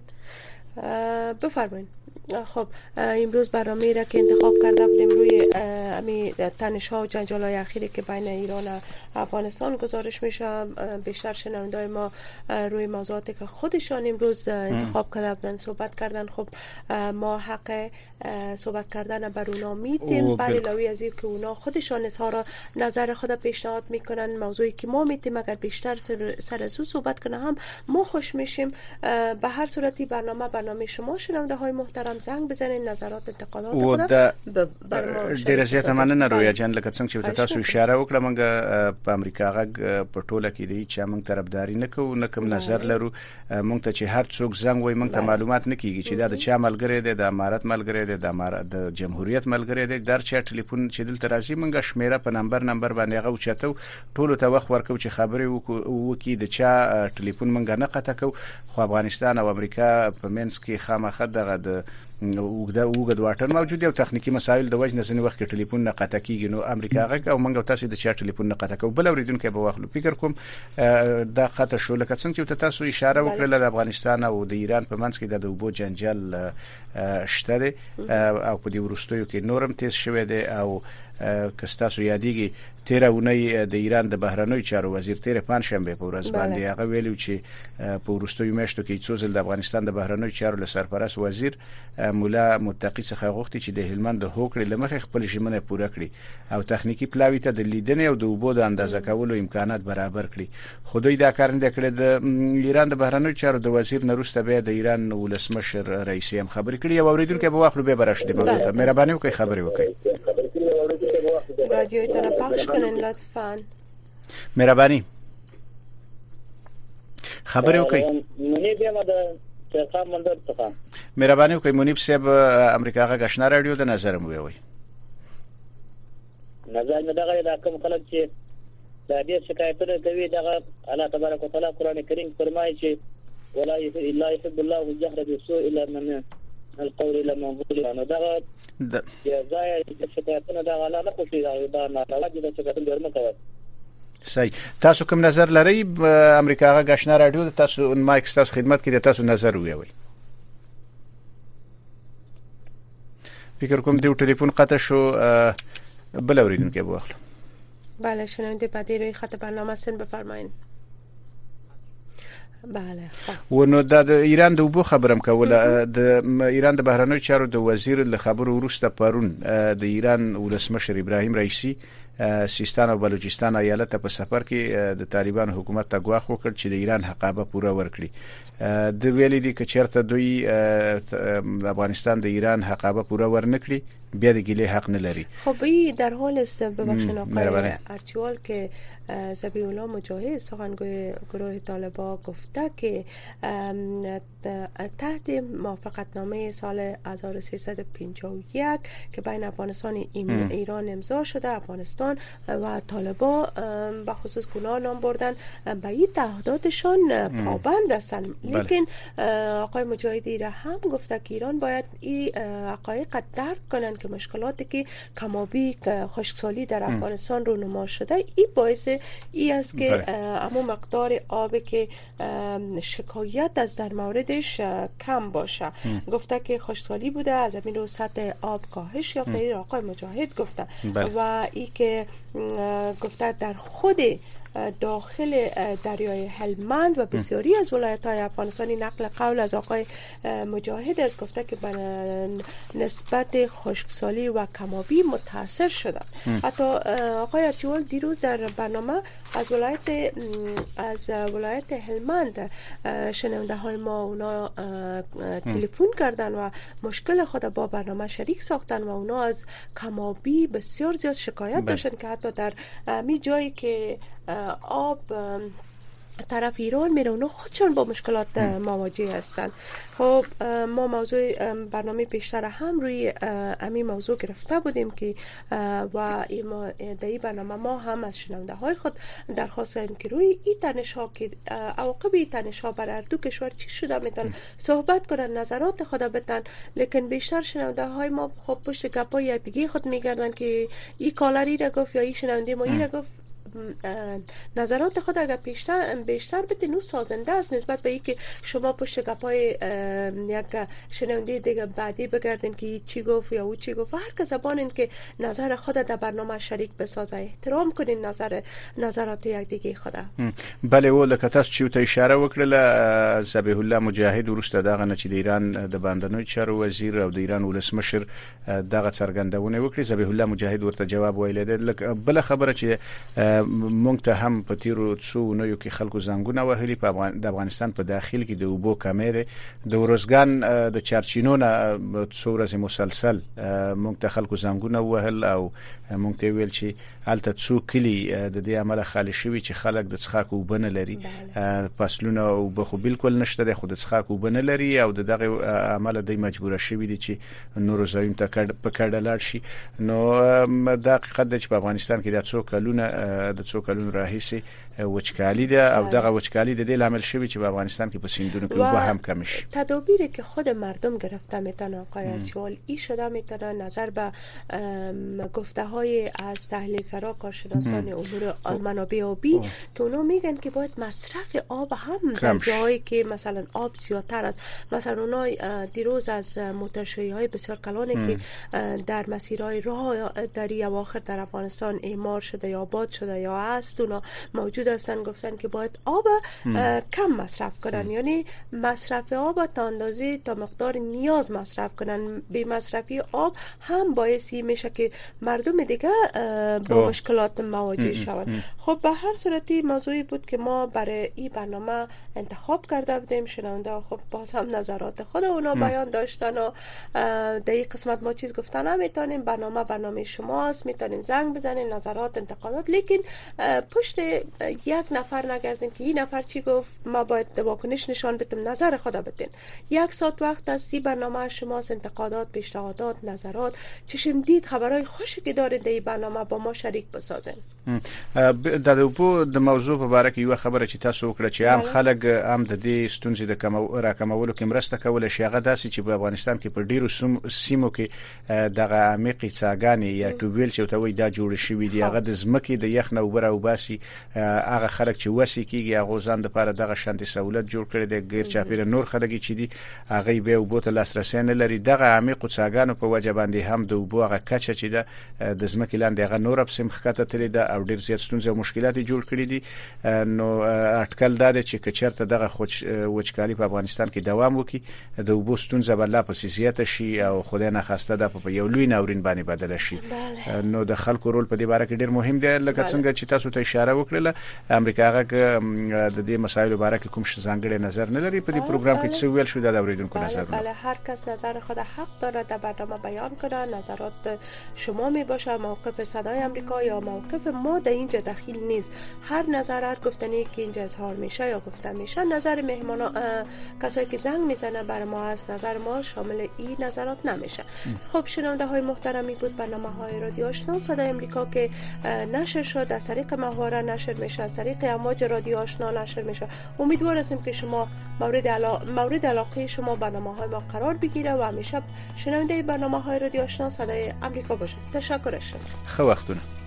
Speaker 4: بفرمایید. خب امروز برنامه را که انتخاب کرده بودیم روی امی تنش‌ها و جنجال‌های اخیری که بین ایران و افغانستان گزارش میشه، بیشتر شنونده‌های ما روی موضوعاتی که خودشان امروز انتخاب کرده بودن صحبت کردن. خب ما حق صحبت کردن بر اونا میتیم، بر علاوه از این که اونا خودشان اظهار نظر خود پیشنهاد میکنن، موضوعی که ما میتیم اگر بیشتر سر, سر از او صحبت کنه هم ما خوش میشیم. به هر صورتی برنامه برنامه شما شنونده های محترم زنگ بزنین نظرات انتقادات خود
Speaker 5: ډیر زیاته مننه رویا جان. لکه څنګه چې تاسو اشاره وکړه موږ په امریکا غږ په ټوله کې دی چې موږ طرفداري نه کوو نه کوم نظر لرو. موږ ته چې هر څوک زنګ وای موږ ته معلومات نه کیږي چې دا د چا ملګری دی، د امارات ملګری دی، د امارات د جمهوریت ملګری دی. در چا ټلیفون چې دلته راځي موږ شمیره په نمبر نمبر باندې غو چاته ټولو ته وخت ورکو چې خبرې وکړي د چا ټلیفون موږ نه قطع کو. خو افغانستان او امریکا په منځ کې خامخا دغه د وګدا وګد واټن موجود او تخنیکی مسایل د وجه نه ځنی وخت کې ټلیفون نه قطع کیږي. نو امریکا غږ او موږ تاسو د چا ټلیفون نه قطع کو بل اوریدونکو به واخلو. فکر کوم دا خطر شو لکه څنګه چې تاسو اشاره وکړه د افغانستان او د ایران په منځ کې د اوبو جنجال شته دی او په دې ورستیو کې نورم تیز شوه دی. او کستاسو یادېږي تیر اونۍ د ایران د بهرنوي چارو وزیر تیر پنځشنبه په ورځ باندې هغه ویلو چې په ورستیو میاشتو کې څو ځل د افغانستان د بهرنوي چارو له سرپرست وزیر مولا متقی څخه غوښتي چې د هلمند د هوکړې لمخې خپل ژمنه پوره کړي او تخنیکی پلاوی ته د لیدنې او د اوبو د اندازه کولو امکانات برابر کړي. خدای دا کار نه کړی. د ایران د بهرنوي چارو د وزیر نروسته به د ایران ولسمشر رئیس هم خبرې کړې او اوریدونکو به واخلو به برش دی موضوع ته مهرباني وکړئ خبرې وکړئ.
Speaker 4: رادیوی تر پخش کنین لطفاً.
Speaker 5: مهربانی خبرې وکړئ.
Speaker 13: منیب یم د چرخان منډر څخه.
Speaker 5: مهرباني وکړئ منیب صاحب امریکا غږ آشنا رادیو د نظر مو وي.
Speaker 13: نظر مې دغه د کوم خلک چې د دې شکایتونه کوي دغه الله تبارک وتعالى قران کریم فرمایي چې ولا الا يحب الله الجهر بالسوء الا من القول الى من قول. نو دغه د ځای د شکایتونو دغه نه خوشي دا نه راځي د شکایتونو درمه کوي.
Speaker 5: صحیح. تاسو کوم نظر لرئ امریکا غږ آشنا رادیو تاسو مایک تاسو خدمت کې د تاسو نظر ویوي. فکر کوم دیو ټلیفون قطع شو بل اوریدونکو به واخلو.
Speaker 4: بله شنونده بعدی روی خط برنامه سن بفرمایید. بله.
Speaker 5: ونو د ایران د وبو خبرم کوله. د ایران د بهرنوي چارو د وزیر له خبرو وروسته پرون د ایران ولسمشر ابراهیم رئیسی سیستان او بلوچستان ایالت په سفر کې د طالبان حکومت ته غواخ وکړ چې د ایران حقابه پوره ورکړي. د ویلي دي چې چیرته دوی افغانستان د ایران حقابه پوره ورنکړي بیا د ګیله حق نه لري.
Speaker 4: خب این در حال است ببخشید آقای ارچیوال که ذبیح الله مجاهد سخنگوی گروه طالبان گفته که تحت موافقتنامه سال هزار و سیصد و پنجاه و یک که بین افغانستان و ایران امضا شده، افغانستان و طالبان به خصوص گناه نام بردن به این تعهداتشان پابند هستند. لیکن آقای مجاهدی را هم گفته که ایران باید این حقایق درک کنند که مشکلاتی که کمابی خشکسالی در افغانستان رو نما شده این باعث ای است که اما مقدار آبی که شکایت از در موردش کم باشه. گفته که خشکسالی بوده از همین رو سطح آب کاهش یافته. این آقای مجاهد گفته و ای که گفته در خود داخل دریای هلمند و بسیاری از ولایت‌های افغانستانی نقل قول از آقای مجاهد است، گفته که نسبت خشکسالی و کمابی متاثر شدند. حتی آقای ارچیوال دیروز در برنامه از ولایت از ولایت هلمند شنونده های ما اونا تلفن کردن و مشکل خود با برنامه شریک ساختن و اونا از کمابی بسیار زیاد شکایت داشتن که حتی در می جایی که آب طرف ایران میره اونا خودشون با مشکلات مواجه هستند. خب ما موضوع برنامه پیشتر هم روی امی موضوع گرفته بودیم که و در این برنامه ما هم از شنونده های خود درخواست کردیم که روی این تنش ها که عواقب این تنش ها بر هر دو کشور چی شده میتون صحبت کنن، نظرات خود بتن، لیکن بیشتر شنونده های ما خب پشت گپای یک دیگه خود میگردن که این کالری را گفت یا این شنونده ما این را گفت. نظرات خود اگر بیشتر بیشتر بدین سازنده است نسبت به اینکه شما پشت گپای یک شنونده دیگه بعدی بگردین که چی گفت یا او چی گفت. هر که زبان این که نظر خود در برنامه شریک بسازه، احترام کنین نظر نظرات یک دیگه خود.
Speaker 5: بله و لکه تاسو چې ته اشاره وکړه ذبیح الله مجاهد ورسته دغه نه چې د ایران د باندنوي چارو وزیر او د ایران ولسمشر دغه څرګندونه وکړي. ذبیح الله مجاهد ورته جواب ویل دی. بل خبره چې مونږ ته هم په تیرو څو نو کې خلکو زنګونه وهلي په د افغانستان په داخل کې د اوبو کمې ده. د ورزګان د چارچینونه څو ورځې مسلسل مونږ ته خلکو زنګونه وهل او مونږ ته ویل چې الته څو کلی د دې عمله خالي شوی چې خلک د څښاک اوبه نه لري، فصلونه اوبه خو بالکل نشته د خود څښاک اوبه نه لري او دغه عمله د مجبوره شوی دي چې نور زایم ته په کډلار شي. نو د حقیقت د په افغانستان کې د څو کلونه د څو کلونو راهیسي وچکالی ده او دغه وچکالی د دې لامل شوی چې په افغانستان کې په سیندونو کې اوبه هم کم شي.
Speaker 4: تدابیری که خود مردم گرفته میتونه آقای ارچیوال ای شده میتونه نظر به گفته های از تحلیلگرا کارشناسان امور منابع آبی که اونا میگن که باید مصرف آب هم در جایی که مثلا آب زیادتر است، مثلا اونا دیروز از موتورشویی های بسیار کلانی که در مسیرهای راه در اواخر در افغانستان اعمار شده یا آباد شده یا هست اونا موجود هستن گفتن که باید آب کم مصرف کنن، یعنی مصرف آب تا اندازه تا مقدار نیاز مصرف کنن. به مصرفی آب هم باعثی میشه که مردم دیگه با مشکلات مواجه شوند. خب به هر صورتی موضوعی بود که ما برای این برنامه انتخاب کرده بودیم. شنونده خب باز هم نظرات خود اونا بیان داشتن و در این قسمت ما چیز گفتن نمیتونیم. برنامه برنامه شماست، میتونین زنگ بزنین، نظرات انتقادات، لیکن پشت یک نفر نگردین که این نفر چی گفت ما باید واکنش نشان بدیم، نظر خود بدین. یک ساعت وقت است، این برنامه شماست، انتقادات، پیشنهادات، نظرات، چشم دید، خبرای خوشی که دارید در این برنامه با ما شریک بسازین.
Speaker 5: د اوبو د موضوع په اړه کې یو خبره چې تاسو وکړه چې عام خلک هم د دې ستونزې د کمو راکمولو کې مرسته کوله شي. هغه داسې چې په افغانستان کې په ډیرو سیمو کې دغه عمیقې څاګانې یا ټوبویل چې ته وایي دا جوړ شوي دي، هغه د ځمکې د یخ نه اوبه راوباسي. هغه خلک چې وسی کېږي هغه ځان د پاره دغه شانتي سہولت جوړ کړي د غیر چاپیره نور خلک چې دي هغه به اوبو ته لاسرسي نه لري. دغه عمیقو څاګانو په وجه باندې هم د اوبو هغه کچه چې د د ځمکې لاندې هغه نور په سم خکته تللی ده او ډیر زیات ستونزې او مشکلات جوړ کړي دي. نو اټکل دا دی چې کچرته دغه وچکالي په افغانستان کې دوام وکړي د اوبو ستونزې به لا پسې زیاته شي او خدای نه خواسته ده په یو لوی ناورین باندې بدل شي. نو د خلکو رول په دې باره کې ډیر مهم دی. لکه څنګه چې تاسو ته اشاره وکړه امریکا هغه د دې مسایلو باره کې کوم ځانګړی نظر نه لري. په دې پروګرام کې څه ویل شو د اوریدونکو نظر؟
Speaker 4: بله هر کس نظر خود حق داره در برنامه بیان کنه. نظرات شما می باشه، موقف صدای آمریکا یا موقف ما در اینجا دخیل نیست. هر نظر هر گفتنی که اینجا اظهار میشه یا گفته میشه نظر مهمانا کسایی که زنگ میزنه بر ما است، نظر ما شامل این نظرات نمیشه. خب شنونده های محترمی بود برنامه های رادیو آشنا صدای آمریکا که نشر شد، از طریق ماهواره نشر میشه، از طریق امواج رادیو آشنا نشر میشه. امیدوار هستیم که شما مورد علا... مورد علاقه شما برنامه های ما قرار بگیره و همیشه شنونده برنامه های رادیو آشنا صدای آمریکا باشید. تشکر.
Speaker 5: خو وختونه